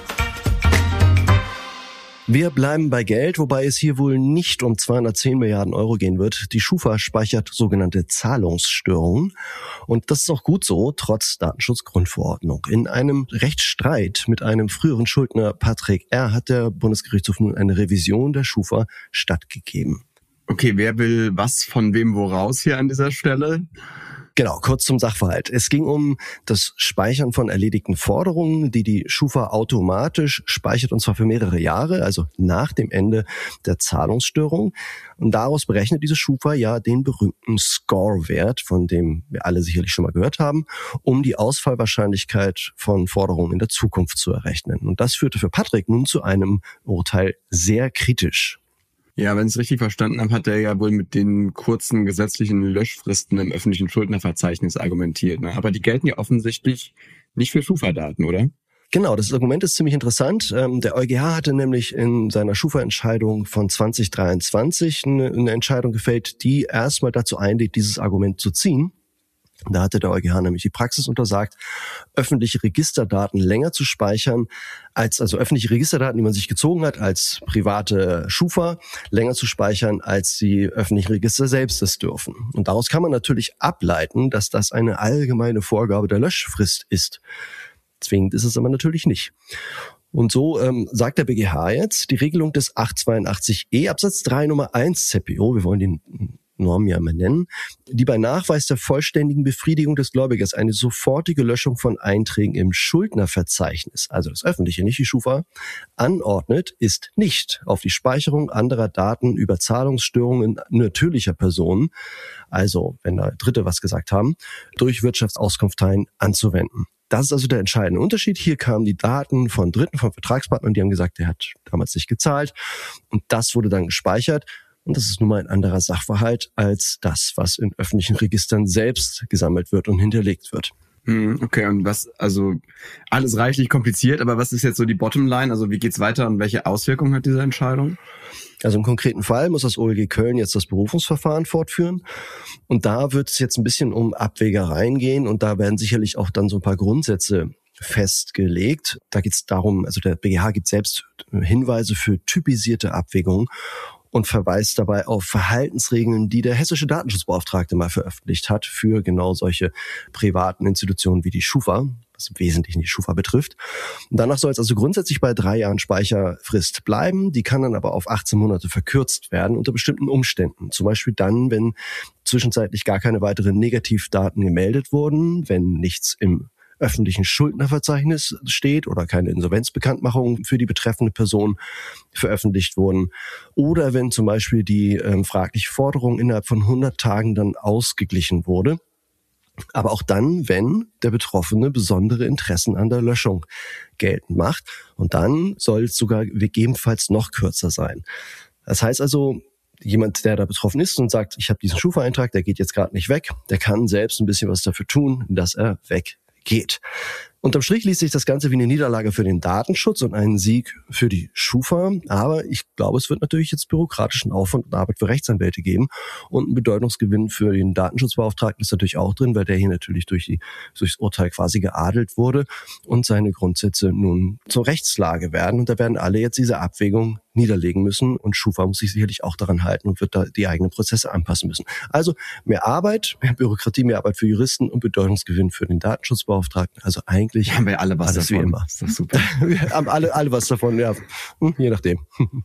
Wir bleiben bei Geld, wobei es hier wohl nicht um zweihundertzehn Milliarden Euro gehen wird. Die Schufa speichert sogenannte Zahlungsstörungen. Und das ist auch gut so, trotz Datenschutzgrundverordnung. In einem Rechtsstreit mit einem früheren Schuldner Patrick R. hat der Bundesgerichtshof nun eine Revision der Schufa stattgegeben. Okay, wer will was von wem woraus hier an dieser Stelle? Genau, kurz zum Sachverhalt. Es ging um das Speichern von erledigten Forderungen, die die Schufa automatisch speichert, und zwar für mehrere Jahre, also nach dem Ende der Zahlungsstörung. Und daraus berechnet diese Schufa ja den berühmten Score-Wert, von dem wir alle sicherlich schon mal gehört haben, um die Ausfallwahrscheinlichkeit von Forderungen in der Zukunft zu errechnen. Und das führte für Patrick nun zu einem Urteil sehr kritisch. Ja, wenn ich es richtig verstanden habe, hat er ja wohl mit den kurzen gesetzlichen Löschfristen im öffentlichen Schuldnerverzeichnis argumentiert. Ne? Aber die gelten ja offensichtlich nicht für Schufa-Daten, oder? Genau, das Argument ist ziemlich interessant. Der EuGH hatte nämlich in seiner Schufa-Entscheidung von zwanzig dreiundzwanzig eine Entscheidung gefällt, die erstmal dazu einlädt, dieses Argument zu ziehen. Da hatte der EuGH nämlich die Praxis untersagt, öffentliche Registerdaten länger zu speichern, als also öffentliche Registerdaten, die man sich gezogen hat, als private Schufa, länger zu speichern, als die öffentlichen Register selbst es dürfen. Und daraus kann man natürlich ableiten, dass das eine allgemeine Vorgabe der Löschfrist ist. Zwingend ist es aber natürlich nicht. Und so ähm, sagt der BGH jetzt, die Regelung des achthundertzweiundachtzig e Absatz drei Nummer eins Z P O, wir wollen den Norm ja mal nennen, die bei Nachweis der vollständigen Befriedigung des Gläubigers eine sofortige Löschung von Einträgen im Schuldnerverzeichnis, also das öffentliche, nicht die Schufa, anordnet, ist nicht auf die Speicherung anderer Daten über Zahlungsstörungen natürlicher Personen, also wenn da Dritte was gesagt haben, durch Wirtschaftsauskunfteien anzuwenden. Das ist also der entscheidende Unterschied. Hier kamen die Daten von Dritten, von Vertragspartnern, die haben gesagt, der hat damals nicht gezahlt, und das wurde dann gespeichert. Und das ist nun mal ein anderer Sachverhalt als das, was in öffentlichen Registern selbst gesammelt wird und hinterlegt wird. Okay, und was, also alles reichlich kompliziert, aber was ist jetzt so die Bottomline? Also wie geht's weiter und welche Auswirkungen hat diese Entscheidung? Also im konkreten Fall muss das O L G Köln jetzt das Berufungsverfahren fortführen. Und da wird es jetzt ein bisschen um Abwägereien gehen, und da werden sicherlich auch dann so ein paar Grundsätze festgelegt. Da geht es darum, also der B G H gibt selbst Hinweise für typisierte Abwägungen und verweist dabei auf Verhaltensregeln, die der hessische Datenschutzbeauftragte mal veröffentlicht hat für genau solche privaten Institutionen wie die Schufa, was im Wesentlichen die Schufa betrifft. Und danach soll es also grundsätzlich bei drei Jahren Speicherfrist bleiben. Die kann dann aber auf achtzehn Monate verkürzt werden unter bestimmten Umständen. Zum Beispiel dann, wenn zwischenzeitlich gar keine weiteren Negativdaten gemeldet wurden, wenn nichts im öffentlichen Schuldnerverzeichnis steht oder keine Insolvenzbekanntmachung für die betreffende Person veröffentlicht wurden, oder wenn zum Beispiel die ähm, fragliche Forderung innerhalb von hundert Tagen dann ausgeglichen wurde. Aber auch dann, wenn der Betroffene besondere Interessen an der Löschung geltend macht. Und dann soll es sogar gegebenenfalls noch kürzer sein. Das heißt also, jemand, der da betroffen ist und sagt, ich habe diesen Schufa-Eintrag, der geht jetzt gerade nicht weg, der kann selbst ein bisschen was dafür tun, dass er weg geht. Unterm Strich liest sich das Ganze wie eine Niederlage für den Datenschutz und einen Sieg für die Schufa. Aber ich glaube, es wird natürlich jetzt bürokratischen Aufwand und Arbeit für Rechtsanwälte geben. Und ein Bedeutungsgewinn für den Datenschutzbeauftragten ist natürlich auch drin, weil der hier natürlich durch die, durchs Urteil quasi geadelt wurde und seine Grundsätze nun zur Rechtslage werden. Und da werden alle jetzt diese Abwägung niederlegen müssen. Und Schufa muss sich sicherlich auch daran halten und wird da die eigenen Prozesse anpassen müssen. Also mehr Arbeit, mehr Bürokratie, mehr Arbeit für Juristen und Bedeutungsgewinn für den Datenschutzbeauftragten. Also eigentlich haben wir alle was alles davon. Wie immer. Ist doch super. Wir haben alle, alle was davon, ja. Je nachdem.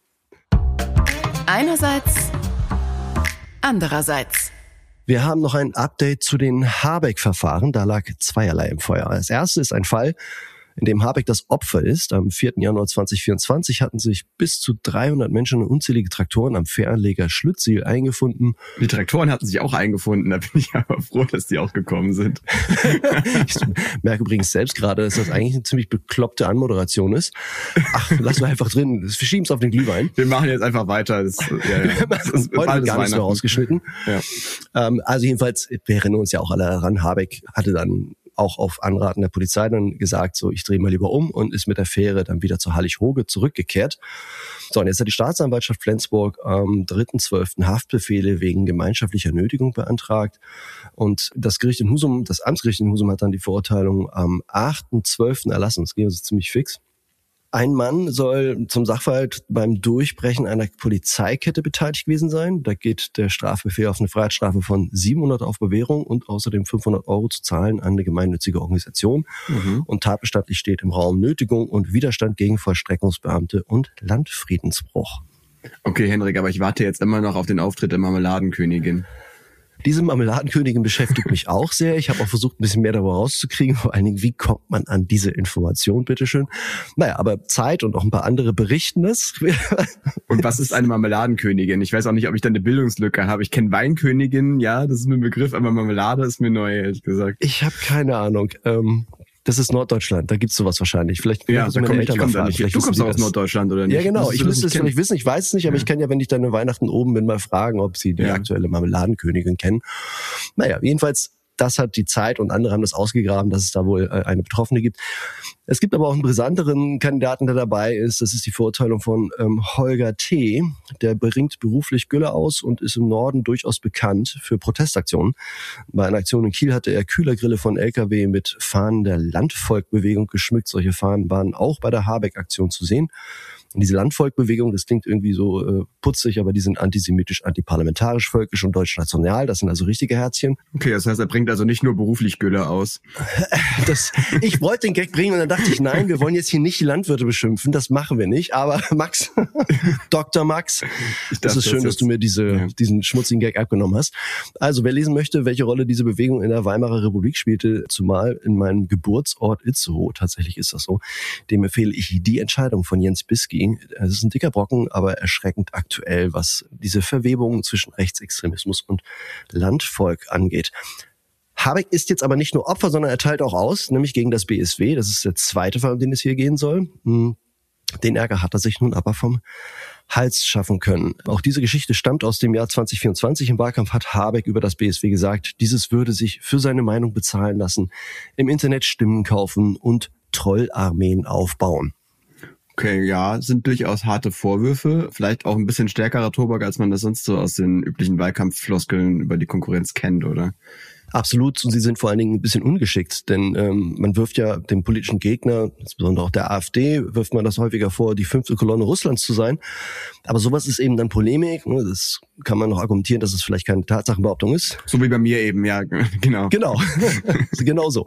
Einerseits, andererseits. Wir haben noch ein Update zu den Habeck-Verfahren. Da lag zweierlei im Feuer. Das erste ist ein Fall, in dem Habeck das Opfer ist. Am vierten Januar zweitausendvierundzwanzig hatten sich bis zu dreihundert Menschen und unzählige Traktoren am Fähranleger Schlüttsiel eingefunden. Die Traktoren hatten sich auch eingefunden, da bin ich aber froh, dass die auch gekommen sind. Ich merke übrigens selbst gerade, dass das eigentlich eine ziemlich bekloppte Anmoderation ist. Ach, lassen wir einfach drin, wir schieben es auf den Glühwein. Wir machen jetzt einfach weiter. Das, ja, ja. Das ist heute wird gar nichts mehr rausgeschnitten. Ja. Ähm, also jedenfalls, wir erinnern uns ja auch alle daran, Habeck hatte dann auch auf Anraten der Polizei dann gesagt, so ich drehe mal lieber um und ist mit der Fähre dann wieder zur Hallig-Hoge zurückgekehrt. So, und jetzt hat die Staatsanwaltschaft Flensburg am dritten zwölften Haftbefehle wegen gemeinschaftlicher Nötigung beantragt. Und das Gericht in Husum, das Amtsgericht in Husum hat dann die Verurteilung am achten zwölften erlassen. Das ging also ziemlich fix. Ein Mann soll zum Sachverhalt beim Durchbrechen einer Polizeikette beteiligt gewesen sein. Da geht der Strafbefehl auf eine Freiheitsstrafe von siebenhundert auf Bewährung und außerdem fünfhundert Euro zu zahlen an eine gemeinnützige Organisation. Mhm. Und tatbestandlich steht im Raum Nötigung und Widerstand gegen Vollstreckungsbeamte und Landfriedensbruch. Okay, Henrik, aber ich warte jetzt immer noch auf den Auftritt der Marmeladenkönigin. Diese Marmeladenkönigin beschäftigt mich auch sehr. Ich habe auch versucht, ein bisschen mehr darüber rauszukriegen. Vor allen Dingen, wie kommt man an diese Information, bitteschön? Naja, aber Zeit und auch ein paar andere berichten das. Und was ist eine Marmeladenkönigin? Ich weiß auch nicht, ob ich da eine Bildungslücke habe. Ich kenne Weinkönigin, ja, das ist mir ein Begriff, aber Marmelade ist mir neu, ehrlich gesagt. Ich habe keine Ahnung. Ähm, das ist Norddeutschland, da gibt's sowas wahrscheinlich. Vielleicht ja, da komm, Eltern komm da nicht. Vielleicht du kommst auch aus Norddeutschland, oder nicht? Ja, genau. Ich müsste es vielleicht wissen. Ich weiß es nicht, aber ja. Ich kann ja, wenn ich dann in Weihnachten oben bin, mal fragen, ob sie die ja. aktuelle Marmeladenkönigin kennen. Naja, jedenfalls, das hat die Zeit und andere haben das ausgegraben, dass es da wohl eine Betroffene gibt. Es gibt aber auch einen brisanteren Kandidaten, der dabei ist. Das ist die Verurteilung von ähm, Holger T. Der bringt beruflich Gülle aus und ist im Norden durchaus bekannt für Protestaktionen. Bei einer Aktion in Kiel hatte er Kühlergrille von L K W mit Fahnen der Landvolkbewegung geschmückt. Solche Fahnen waren auch bei der Habeck-Aktion zu sehen. Und diese Landvolkbewegung, das klingt irgendwie so äh, putzig, aber die sind antisemitisch, antiparlamentarisch, völkisch und deutsch-national. Das sind also richtige Herzchen. Okay, das heißt, er bringt also nicht nur beruflich Gülle aus. Das, ich wollte den Gag bringen und dann dachte ich, nein, wir wollen jetzt hier nicht die Landwirte beschimpfen. Das machen wir nicht. Aber Max, Doktor Max, das ist schön, das dass du mir diese, ja. diesen schmutzigen Gag abgenommen hast. Also, wer lesen möchte, welche Rolle diese Bewegung in der Weimarer Republik spielte, zumal in meinem Geburtsort Itzehoe, tatsächlich ist das so, dem empfehle ich Die Entscheidung von Jens Bisky. Es ist ein dicker Brocken, aber erschreckend aktuell, was diese Verwebung zwischen Rechtsextremismus und Landvolk angeht. Habeck ist jetzt aber nicht nur Opfer, sondern er teilt auch aus, nämlich gegen das B S W. Das ist der zweite Fall, um den es hier gehen soll. Den Ärger hat er sich nun aber vom Hals schaffen können. Auch diese Geschichte stammt aus dem Jahr zwanzig vierundzwanzig. Im Wahlkampf hat Habeck über das B S W gesagt, dieses würde sich für seine Meinung bezahlen lassen, im Internet Stimmen kaufen und Trollarmeen aufbauen. Okay, ja, sind durchaus harte Vorwürfe. Vielleicht auch ein bisschen stärkerer Tobak, als man das sonst so aus den üblichen Wahlkampffloskeln über die Konkurrenz kennt, oder? Absolut, und sie sind vor allen Dingen ein bisschen ungeschickt, denn ähm, man wirft ja dem politischen Gegner, insbesondere auch der AfD, wirft man das häufiger vor, die fünfte Kolonne Russlands zu sein. Aber sowas ist eben dann Polemik, ne? Das kann man noch argumentieren, dass es vielleicht keine Tatsachenbehauptung ist. So wie bei mir eben, ja, genau. Genau, genau so.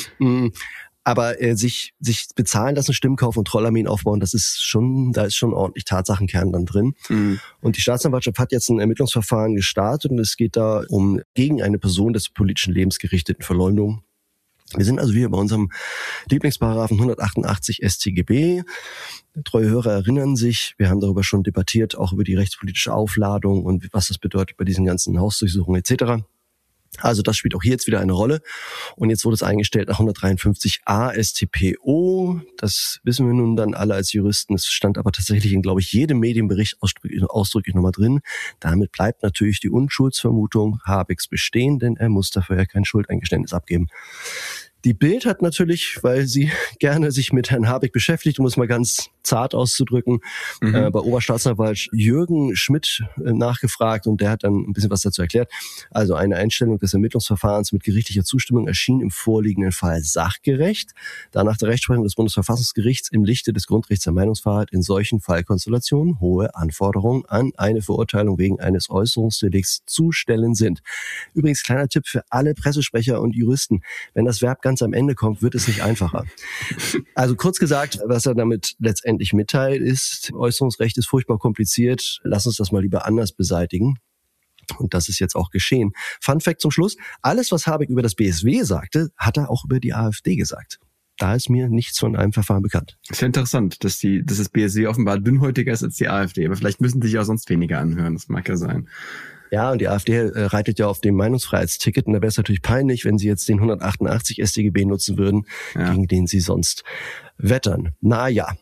Aber äh, sich sich bezahlen lassen, Stimmkauf und Trollarmeen aufbauen, das ist schon, da ist schon ordentlich Tatsachenkern dann drin. Mhm. Und die Staatsanwaltschaft hat jetzt ein Ermittlungsverfahren gestartet und es geht da um gegen eine Person des politischen Lebens gerichteten Verleumdung. Wir sind also wieder bei unserem Lieblingsparagraphen hundertachtundachtzig S t G B. Treue Hörer erinnern sich, wir haben darüber schon debattiert, auch über die rechtspolitische Aufladung und was das bedeutet bei diesen ganzen Hausdurchsuchungen et cetera. Also das spielt auch hier jetzt wieder eine Rolle. Und jetzt wurde es eingestellt nach hundertdreiundfünfzig a S t P O. Das wissen wir nun dann alle als Juristen. Es stand aber tatsächlich in, glaube ich, jedem Medienbericht ausdrücklich, ausdrücklich nochmal drin. Damit bleibt natürlich die Unschuldsvermutung Habecks bestehen, denn er muss dafür ja kein Schuldeingeständnis abgeben. Die Bild hat natürlich, weil sie gerne sich mit Herrn Habeck beschäftigt, um es mal ganz zart auszudrücken, mhm. äh, bei Oberstaatsanwalt Jürgen Schmidt äh, nachgefragt und der hat dann ein bisschen was dazu erklärt. Also eine Einstellung des Ermittlungsverfahrens mit gerichtlicher Zustimmung erschien im vorliegenden Fall sachgerecht, da nach der Rechtsprechung des Bundesverfassungsgerichts im Lichte des Grundrechts der Meinungsfreiheit in solchen Fallkonstellationen hohe Anforderungen an eine Verurteilung wegen eines Äußerungsdelikts zu stellen sind. Übrigens kleiner Tipp für alle Pressesprecher und Juristen, wenn das Verb ganz am Ende kommt, wird es nicht einfacher. Also kurz gesagt, was er damit letztendlich mitteilt, ist, Äußerungsrecht ist furchtbar kompliziert, lass uns das mal lieber anders beseitigen. Und das ist jetzt auch geschehen. Fun Fact zum Schluss, alles, was Habeck über das B S W sagte, hat er auch über die AfD gesagt. da ist mir nichts von einem Verfahren bekannt. Ist ja interessant, dass die, dass das B S W offenbar dünnhäutiger ist als die AfD. Aber vielleicht müssen sich auch sonst weniger anhören. Das mag ja sein. Ja, und die AfD äh, reitet ja auf dem Meinungsfreiheitsticket. Und da wäre es natürlich peinlich, wenn sie jetzt den hundertachtundachtzig S t G B nutzen würden, ja. gegen den sie sonst wettern. Na ja.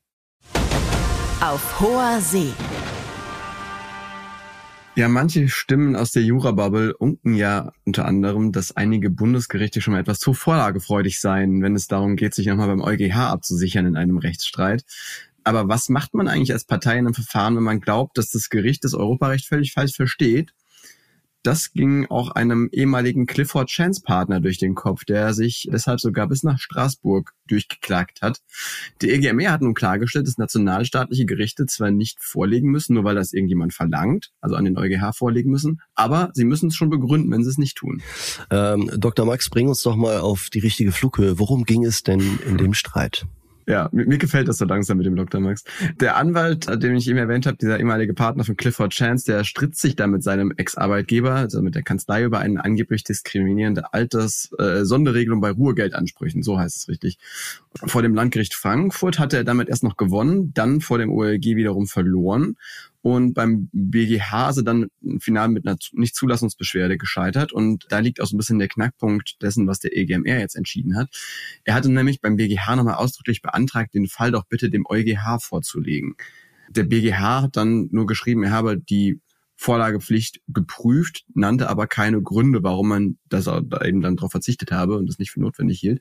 Auf hoher See. Ja, manche Stimmen aus der Jura-Bubble unken ja unter anderem, dass einige Bundesgerichte schon mal etwas zu vorlagefreudig seien, wenn es darum geht, sich nochmal beim EuGH abzusichern in einem Rechtsstreit. Aber was macht man eigentlich als Partei in einem Verfahren, wenn man glaubt, dass das Gericht das Europarecht völlig falsch versteht? Das ging auch einem ehemaligen Clifford Chance Partner durch den Kopf, der sich deshalb sogar bis nach Straßburg durchgeklagt hat. Die E G M E hat nun klargestellt, dass nationalstaatliche Gerichte zwar nicht vorlegen müssen, nur weil das irgendjemand verlangt, also an den EuGH vorlegen müssen, aber sie müssen es schon begründen, wenn sie es nicht tun. Ähm, Doktor Max, bring uns doch mal auf die richtige Flughöhe. Worum ging es denn in dem Streit? Ja, mir, mir gefällt das so langsam mit dem Doktor Max. Der Anwalt, den ich eben erwähnt habe, dieser ehemalige Partner von Clifford Chance, der stritt sich da mit seinem Ex-Arbeitgeber, also mit der Kanzlei, über eine angeblich diskriminierende Alters-Sonderregelung äh, bei Ruhegeldansprüchen, so heißt es richtig. Vor dem Landgericht Frankfurt hatte er damit erst noch gewonnen, dann vor dem O L G wiederum verloren. Und beim B G H ist er dann final mit einer Nichtzulassungsbeschwerde gescheitert. Und da liegt auch so ein bisschen der Knackpunkt dessen, was der E G M R jetzt entschieden hat. Er hatte nämlich beim B G H nochmal ausdrücklich beantragt, den Fall doch bitte dem EuGH vorzulegen. Der B G H hat dann nur geschrieben, er habe die Vorlagepflicht geprüft, nannte aber keine Gründe, warum man das eben dann darauf verzichtet habe und das nicht für notwendig hielt.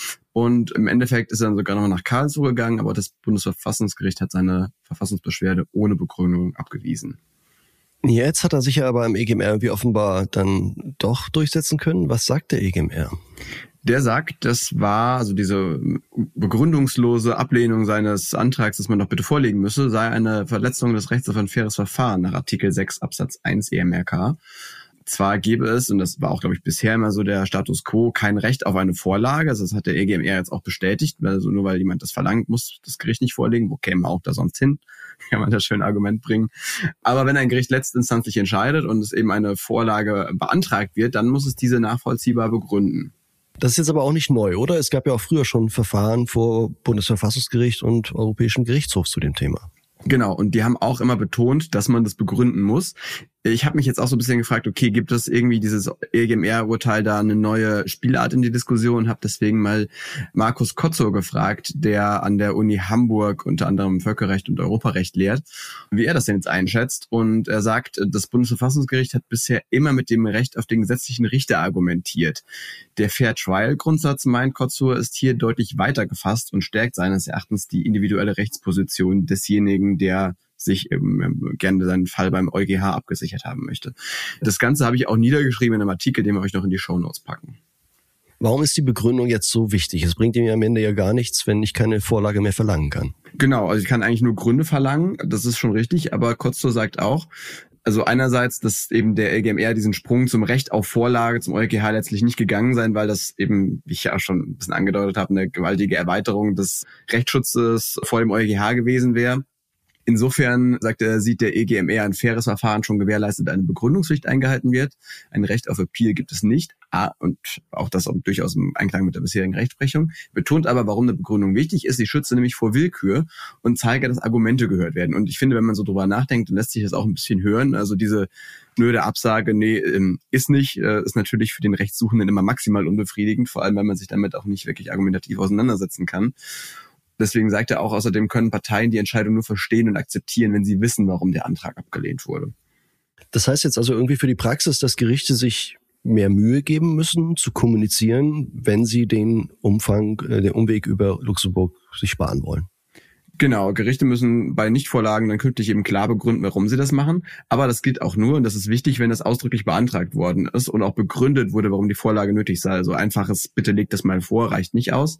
Und im Endeffekt ist er dann sogar noch nach Karlsruhe gegangen, aber das Bundesverfassungsgericht hat seine Verfassungsbeschwerde ohne Begründung abgewiesen. Jetzt hat er sich ja aber im E G M R wie offenbar dann doch durchsetzen können. Was sagt der E G M R? Der sagt, das war, also diese begründungslose Ablehnung seines Antrags, dass man doch bitte vorlegen müsse, sei eine Verletzung des Rechts auf ein faires Verfahren nach Artikel sechs Absatz eins E M R K. Zwar gäbe es, und das war auch, glaube ich, bisher immer so der Status quo, kein Recht auf eine Vorlage. Also das hat der E G M R jetzt auch bestätigt. Also nur weil jemand das verlangt, muss das Gericht nicht vorlegen. Wo käme man auch da sonst hin? Kann man das schön Argument bringen. Aber wenn ein Gericht letztinstanzlich entscheidet und es eben eine Vorlage beantragt wird, dann muss es diese nachvollziehbar begründen. Das ist jetzt aber auch nicht neu, oder? Es gab ja auch früher schon Verfahren vor Bundesverfassungsgericht und Europäischen Gerichtshof zu dem Thema. Genau, und die haben auch immer betont, dass man das begründen muss. Ich habe mich jetzt auch so ein bisschen gefragt, okay, gibt es irgendwie dieses E G M R-Urteil da eine neue Spielart in die Diskussion? Habe deswegen mal Markus Kotzow gefragt, der an der Uni Hamburg unter anderem Völkerrecht und Europarecht lehrt, wie er das denn jetzt einschätzt. Und er sagt, das Bundesverfassungsgericht hat bisher immer mit dem Recht auf den gesetzlichen Richter argumentiert. Der Fair-Trial-Grundsatz, meint Kotzow, ist hier deutlich weiter gefasst und stärkt seines Erachtens die individuelle Rechtsposition desjenigen, der sich ähm, gerne seinen Fall beim EuGH abgesichert haben möchte. Das Ganze habe ich auch niedergeschrieben in einem Artikel, den wir euch noch in die Shownotes packen. Warum ist die Begründung jetzt so wichtig? Es bringt ihm am Ende ja gar nichts, wenn ich keine Vorlage mehr verlangen kann. Genau, also ich kann eigentlich nur Gründe verlangen, das ist schon richtig, aber Kotzow sagt auch, also einerseits, dass eben der E G M R diesen Sprung zum Recht auf Vorlage zum EuGH letztlich nicht gegangen sein, weil das eben, wie ich ja auch schon ein bisschen angedeutet habe, eine gewaltige Erweiterung des Rechtsschutzes vor dem EuGH gewesen wäre. Insofern, sagt er, sieht der E G M R ein faires Verfahren schon gewährleistet, eine Begründungspflicht eingehalten wird. Ein Recht auf Appeal gibt es nicht. Ah, und auch das auch durchaus im Einklang mit der bisherigen Rechtsprechung. Betont aber, warum eine Begründung wichtig ist. Sie schütze nämlich vor Willkür und zeige, dass Argumente gehört werden. Und ich finde, wenn man so drüber nachdenkt, dann lässt sich das auch ein bisschen hören. Also diese blöde Absage, nee, ist nicht, ist natürlich für den Rechtssuchenden immer maximal unbefriedigend, vor allem, weil man sich damit auch nicht wirklich argumentativ auseinandersetzen kann. Deswegen sagt er auch, außerdem können Parteien die Entscheidung nur verstehen und akzeptieren, wenn sie wissen, warum der Antrag abgelehnt wurde. Das heißt jetzt also irgendwie für die Praxis, dass Gerichte sich mehr Mühe geben müssen, zu kommunizieren, wenn sie den Umfang, äh, den Umweg über Luxemburg sich sparen wollen. Genau, Gerichte müssen bei Nichtvorlagen dann künftig eben klar begründen, warum sie das machen. Aber das gilt auch nur, und das ist wichtig, wenn das ausdrücklich beantragt worden ist und auch begründet wurde, warum die Vorlage nötig sei. Also einfaches, bitte legt das mal vor, reicht nicht aus.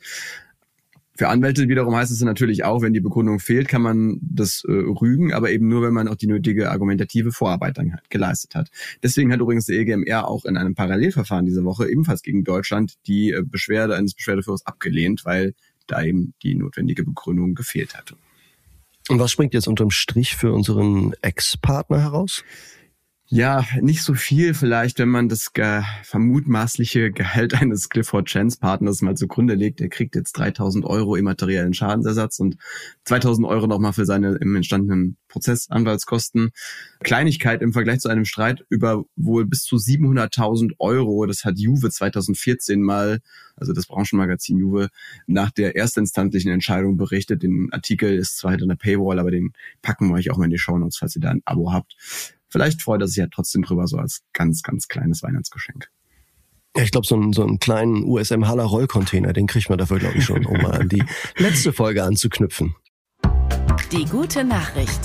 Für Anwälte wiederum heißt es natürlich auch, wenn die Begründung fehlt, kann man das äh, rügen, aber eben nur, wenn man auch die nötige argumentative Vorarbeit dann halt geleistet hat. Deswegen hat übrigens der E G M R auch in einem Parallelverfahren diese Woche ebenfalls gegen Deutschland die äh, Beschwerde eines Beschwerdeführers abgelehnt, weil da eben die notwendige Begründung gefehlt hatte. Und was springt jetzt unterm Strich für unseren Ex-Partner heraus? Ja, nicht so viel vielleicht, wenn man das ge- vermutmaßliche Gehalt eines Clifford Chance Partners mal zugrunde legt. Der kriegt jetzt dreitausend Euro immateriellen Schadensersatz und zweitausend Euro nochmal für seine im entstandenen Prozessanwaltskosten. Kleinigkeit im Vergleich zu einem Streit über wohl bis zu siebenhunderttausend Euro. Das hat Juve zweitausendvierzehn mal, also das Branchenmagazin Juve, nach der erstinstanzlichen Entscheidung berichtet. Den Artikel ist zwar hinter einer Paywall, aber den packen wir euch auch mal in die Shownotes, falls ihr da ein Abo habt. Vielleicht freut er sich ja trotzdem drüber, so als ganz, ganz kleines Weihnachtsgeschenk. Ja, ich glaube, so einen, so einen kleinen U S M Haller Rollcontainer, den kriegt man dafür, glaube ich, schon, um mal an die letzte Folge anzuknüpfen. Die gute Nachricht.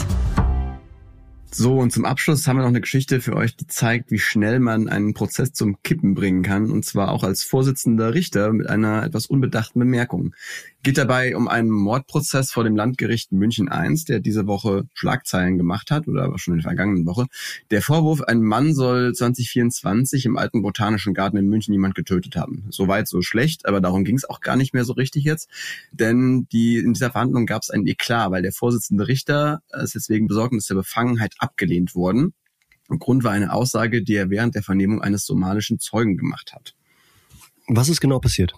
So, und zum Abschluss haben wir noch eine Geschichte für euch, die zeigt, wie schnell man einen Prozess zum Kippen bringen kann, und zwar auch als Vorsitzender Richter mit einer etwas unbedachten Bemerkung. Geht dabei um einen Mordprozess vor dem Landgericht München eins, der diese Woche Schlagzeilen gemacht hat, oder aber schon in der vergangenen Woche. Der Vorwurf, ein Mann soll zwanzig vierundzwanzig im Alten Botanischen Garten in München jemand getötet haben. Soweit, so schlecht, aber darum ging es auch gar nicht mehr so richtig jetzt. Denn die, in dieser Verhandlung gab es einen Eklat, weil der Vorsitzende Richter ist jetzt wegen Besorgnis der Befangenheit abgelehnt worden. Grund war eine Aussage, die er während der Vernehmung eines somalischen Zeugen gemacht hat. Was ist genau passiert?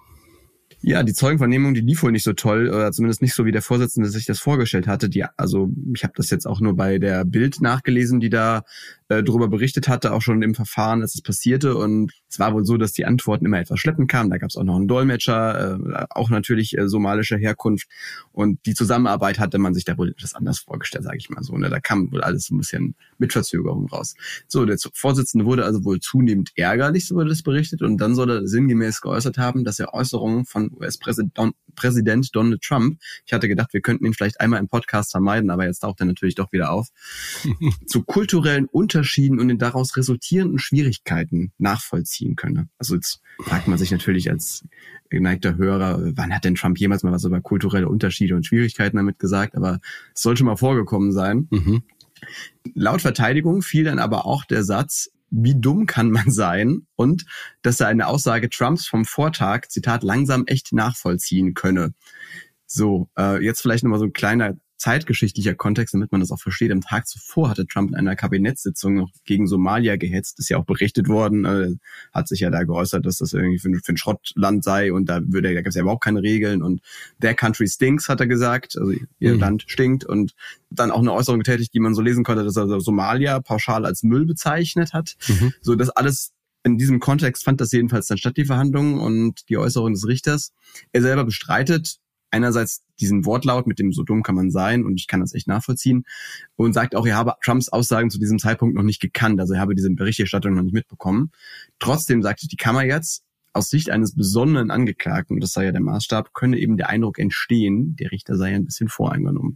Ja, die Zeugenvernehmung, die lief wohl nicht so toll, oder zumindest nicht so, wie der Vorsitzende sich das vorgestellt hatte. Die, also ich habe das jetzt auch nur bei der Bild nachgelesen, die da äh, darüber berichtet hatte, auch schon im Verfahren, als es passierte. Und es war wohl so, dass die Antworten immer etwas schleppend kamen. Da gab es auch noch einen Dolmetscher, äh, auch natürlich äh, somalischer Herkunft. Und die Zusammenarbeit hatte man sich da wohl etwas anders vorgestellt, sage ich mal so. Ne? Da kam wohl alles so ein bisschen mit Verzögerung raus. So, der Vorsitzende wurde also wohl zunehmend ärgerlich, so wurde das berichtet. Und dann soll er sinngemäß geäußert haben, dass er Äußerungen von U S-Präsident Donald Trump, ich hatte gedacht, wir könnten ihn vielleicht einmal im Podcast vermeiden, aber jetzt taucht er natürlich doch wieder auf, zu kulturellen Unterschieden und den daraus resultierenden Schwierigkeiten nachvollziehen könne. Also jetzt fragt man sich natürlich als geneigter Hörer, wann hat denn Trump jemals mal was über kulturelle Unterschiede und Schwierigkeiten damit gesagt, aber es soll schon mal vorgekommen sein. Mhm. Laut Verteidigung fiel dann aber auch der Satz, wie dumm kann man sein, und dass er eine Aussage Trumps vom Vortag, Zitat, langsam echt nachvollziehen könne. So, äh, jetzt vielleicht nochmal so ein kleiner zeitgeschichtlicher Kontext, damit man das auch versteht. Am Tag zuvor hatte Trump in einer Kabinettssitzung noch gegen Somalia gehetzt. Ist ja auch berichtet worden, äh, hat sich ja da geäußert, dass das irgendwie für ein, für ein Schrottland sei, und da würde, da gab es ja überhaupt keine Regeln, und their country stinks, hat er gesagt, also ihr mhm. Land stinkt, und dann auch eine Äußerung getätigt, die man so lesen konnte, dass er Somalia pauschal als Müll bezeichnet hat. Mhm. So, das alles in diesem Kontext fand das jedenfalls dann statt, die Verhandlungen und die Äußerung des Richters. Er selber bestreitet einerseits diesen Wortlaut, mit dem so dumm kann man sein, und ich kann das echt nachvollziehen, und sagt auch, er habe Trumps Aussagen zu diesem Zeitpunkt noch nicht gekannt, also er habe diese Berichterstattung noch nicht mitbekommen. Trotzdem sagte die Kammer jetzt, aus Sicht eines besonnenen Angeklagten, das sei ja der Maßstab, könne eben der Eindruck entstehen, der Richter sei ja ein bisschen voreingenommen.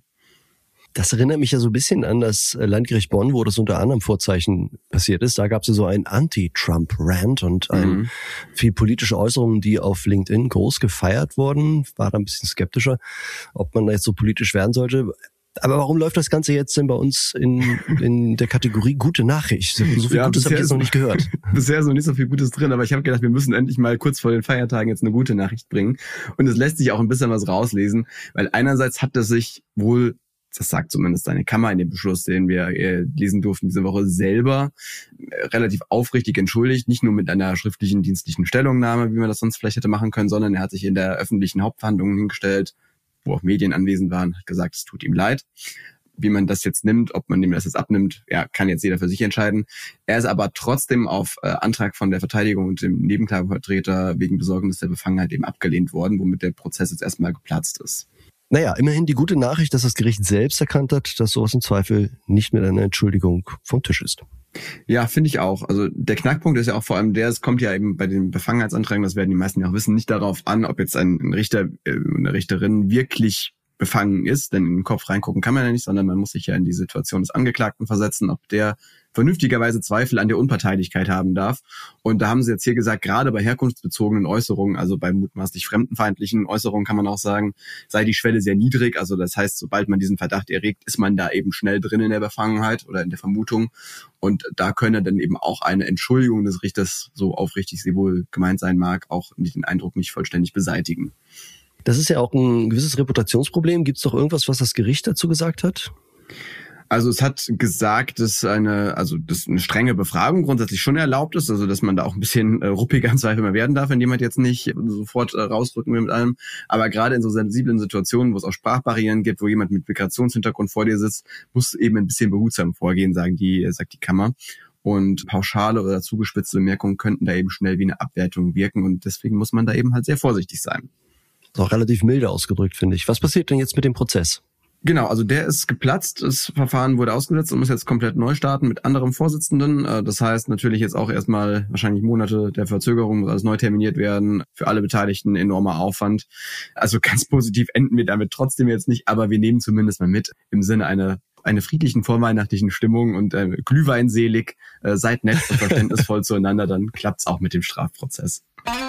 Das erinnert mich ja so ein bisschen an das Landgericht Bonn, wo das unter anderem Vorzeichen passiert ist. Da gab es ja so einen Anti-Trump-Rant und ein, mhm. viel politische Äußerungen, die auf LinkedIn groß gefeiert wurden. War da ein bisschen skeptischer, ob man da jetzt so politisch werden sollte. Aber warum läuft das Ganze jetzt denn bei uns in, in der Kategorie gute Nachricht? So viel ja, Gutes habe ich jetzt noch nicht gehört. Bisher ist noch nicht so viel Gutes drin, aber ich habe gedacht, wir müssen endlich mal kurz vor den Feiertagen jetzt eine gute Nachricht bringen. Und es lässt sich auch ein bisschen was rauslesen, weil einerseits hat es sich wohl, das sagt zumindest eine Kammer in dem Beschluss, den wir äh, lesen durften diese Woche, selber äh, relativ aufrichtig entschuldigt, nicht nur mit einer schriftlichen dienstlichen Stellungnahme, wie man das sonst vielleicht hätte machen können, sondern er hat sich in der öffentlichen Hauptverhandlung hingestellt, wo auch Medien anwesend waren, hat gesagt, es tut ihm leid. Wie man das jetzt nimmt, ob man ihm das jetzt abnimmt, ja, kann jetzt jeder für sich entscheiden. Er ist aber trotzdem auf äh, Antrag von der Verteidigung und dem Nebenklagevertreter wegen Besorgnis der Befangenheit eben abgelehnt worden, womit der Prozess jetzt erstmal geplatzt ist. Naja, immerhin die gute Nachricht, dass das Gericht selbst erkannt hat, dass sowas im Zweifel nicht mit einer Entschuldigung vom Tisch ist. Ja, finde ich auch. Also der Knackpunkt ist ja auch vor allem der, es kommt ja eben bei den Befangenheitsanträgen, das werden die meisten ja auch wissen, nicht darauf an, ob jetzt ein Richter, eine Richterin wirklich befangen ist, denn in den Kopf reingucken kann man ja nicht, sondern man muss sich ja in die Situation des Angeklagten versetzen, ob der vernünftigerweise Zweifel an der Unparteilichkeit haben darf. Und da haben sie jetzt hier gesagt, gerade bei herkunftsbezogenen Äußerungen, also bei mutmaßlich fremdenfeindlichen Äußerungen kann man auch sagen, sei die Schwelle sehr niedrig. Also das heißt, sobald man diesen Verdacht erregt, ist man da eben schnell drin in der Befangenheit oder in der Vermutung. Und da könne dann eben auch eine Entschuldigung des Richters, so aufrichtig sie wohl gemeint sein mag, auch den Eindruck nicht vollständig beseitigen. Das ist ja auch ein gewisses Reputationsproblem. Gibt es doch irgendwas, was das Gericht dazu gesagt hat? Also es hat gesagt, dass eine, also dass eine strenge Befragung grundsätzlich schon erlaubt ist, also dass man da auch ein bisschen äh, ruppiger im Zweifel mal werden darf, wenn jemand jetzt nicht sofort äh, rausrücken will mit allem. Aber gerade in so sensiblen Situationen, wo es auch Sprachbarrieren gibt, wo jemand mit Migrationshintergrund vor dir sitzt, muss eben ein bisschen behutsam vorgehen, sagen die, sagt die Kammer. Und pauschale oder zugespitzte Bemerkungen könnten da eben schnell wie eine Abwertung wirken und deswegen muss man da eben halt sehr vorsichtig sein. Das ist auch relativ milde ausgedrückt, finde ich. Was passiert denn jetzt mit dem Prozess? Genau, also der ist geplatzt, das Verfahren wurde ausgesetzt und muss jetzt komplett neu starten mit anderem Vorsitzenden. Das heißt natürlich jetzt auch erstmal wahrscheinlich Monate der Verzögerung, muss alles neu terminiert werden, für alle Beteiligten enormer Aufwand. Also ganz positiv enden wir damit trotzdem jetzt nicht, aber wir nehmen zumindest mal mit im Sinne einer eine friedlichen vorweihnachtlichen Stimmung und äh, glühweinselig, äh, seid nett und verständnisvoll zueinander, dann klappt's auch mit dem Strafprozess.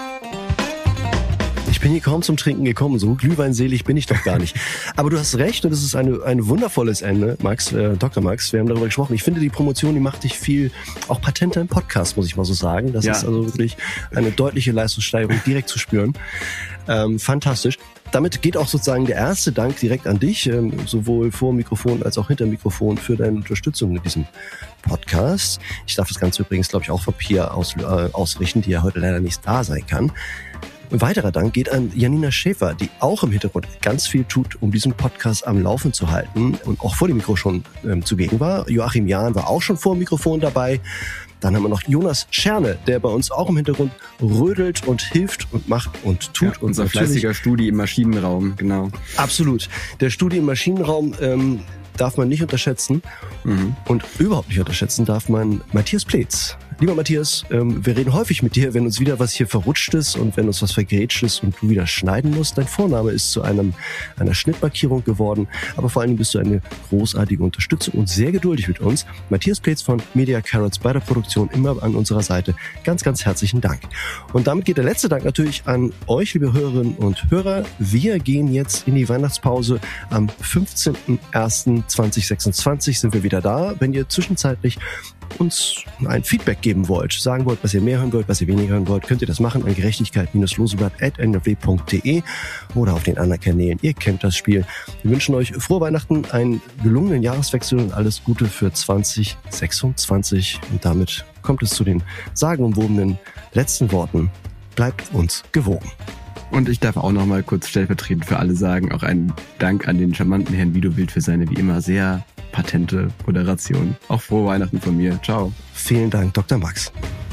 Ich bin hier kaum zum Trinken gekommen, so glühweinselig bin ich doch gar nicht. Aber du hast recht und es ist eine, ein wundervolles Ende, Max, äh, Doktor Max, wir haben darüber gesprochen. Ich finde, die Promotion, die macht dich viel, auch Patente im Podcast, muss ich mal so sagen. Das ja. ist also wirklich eine deutliche Leistungssteigerung direkt zu spüren. Ähm, fantastisch. Damit geht auch sozusagen der erste Dank direkt an dich, ähm, sowohl vor dem Mikrofon als auch hinter dem Mikrofon für deine Unterstützung in diesem Podcast. Ich darf das Ganze übrigens, glaube ich, auch von Pia aus, äh, ausrichten, die ja heute leider nicht da sein kann. Ein weiterer Dank geht an Janina Schäfer, die auch im Hintergrund ganz viel tut, um diesen Podcast am Laufen zu halten und auch vor dem Mikro schon ähm, zugegen war. Joachim Jahn war auch schon vor dem Mikrofon dabei. Dann haben wir noch Jonas Scherne, der bei uns auch im Hintergrund rödelt und hilft und macht und tut. Ja, unser fleißiger Studi im Maschinenraum, genau. Absolut. Der Studi im Maschinenraum ähm, darf man nicht unterschätzen. Mhm. Und überhaupt nicht unterschätzen darf man Matthias Pleetz. Lieber Matthias, ähm, wir reden häufig mit dir, wenn uns wieder was hier verrutscht ist und wenn uns was vergrätscht ist und du wieder schneiden musst. Dein Vorname ist zu einem einer Schnittmarkierung geworden, aber vor allem bist du eine großartige Unterstützung und sehr geduldig mit uns. Matthias Pleetz von Media Carrots bei der Produktion immer an unserer Seite. Ganz, ganz herzlichen Dank. Und damit geht der letzte Dank natürlich an euch, liebe Hörerinnen und Hörer. Wir gehen jetzt in die Weihnachtspause. Am fünfzehnten ersten zweitausendsechsundzwanzig sind wir wieder da. Wenn ihr zwischenzeitlich uns ein Feedback geben wollt, sagen wollt, was ihr mehr hören wollt, was ihr weniger hören wollt, könnt ihr das machen an gerechtigkeit-loseblatt at n r w punkt d e oder auf den anderen Kanälen. Ihr kennt das Spiel. Wir wünschen euch frohe Weihnachten, einen gelungenen Jahreswechsel und alles Gute für zweitausendsechsundzwanzig. Und damit kommt es zu den sagenumwobenen letzten Worten. Bleibt uns gewogen. Und ich darf auch noch mal kurz stellvertretend für alle sagen, auch einen Dank an den charmanten Herrn Widowild für seine wie immer sehr patente Moderation. Auch frohe Weihnachten von mir. Ciao. Vielen Dank, Doktor Max.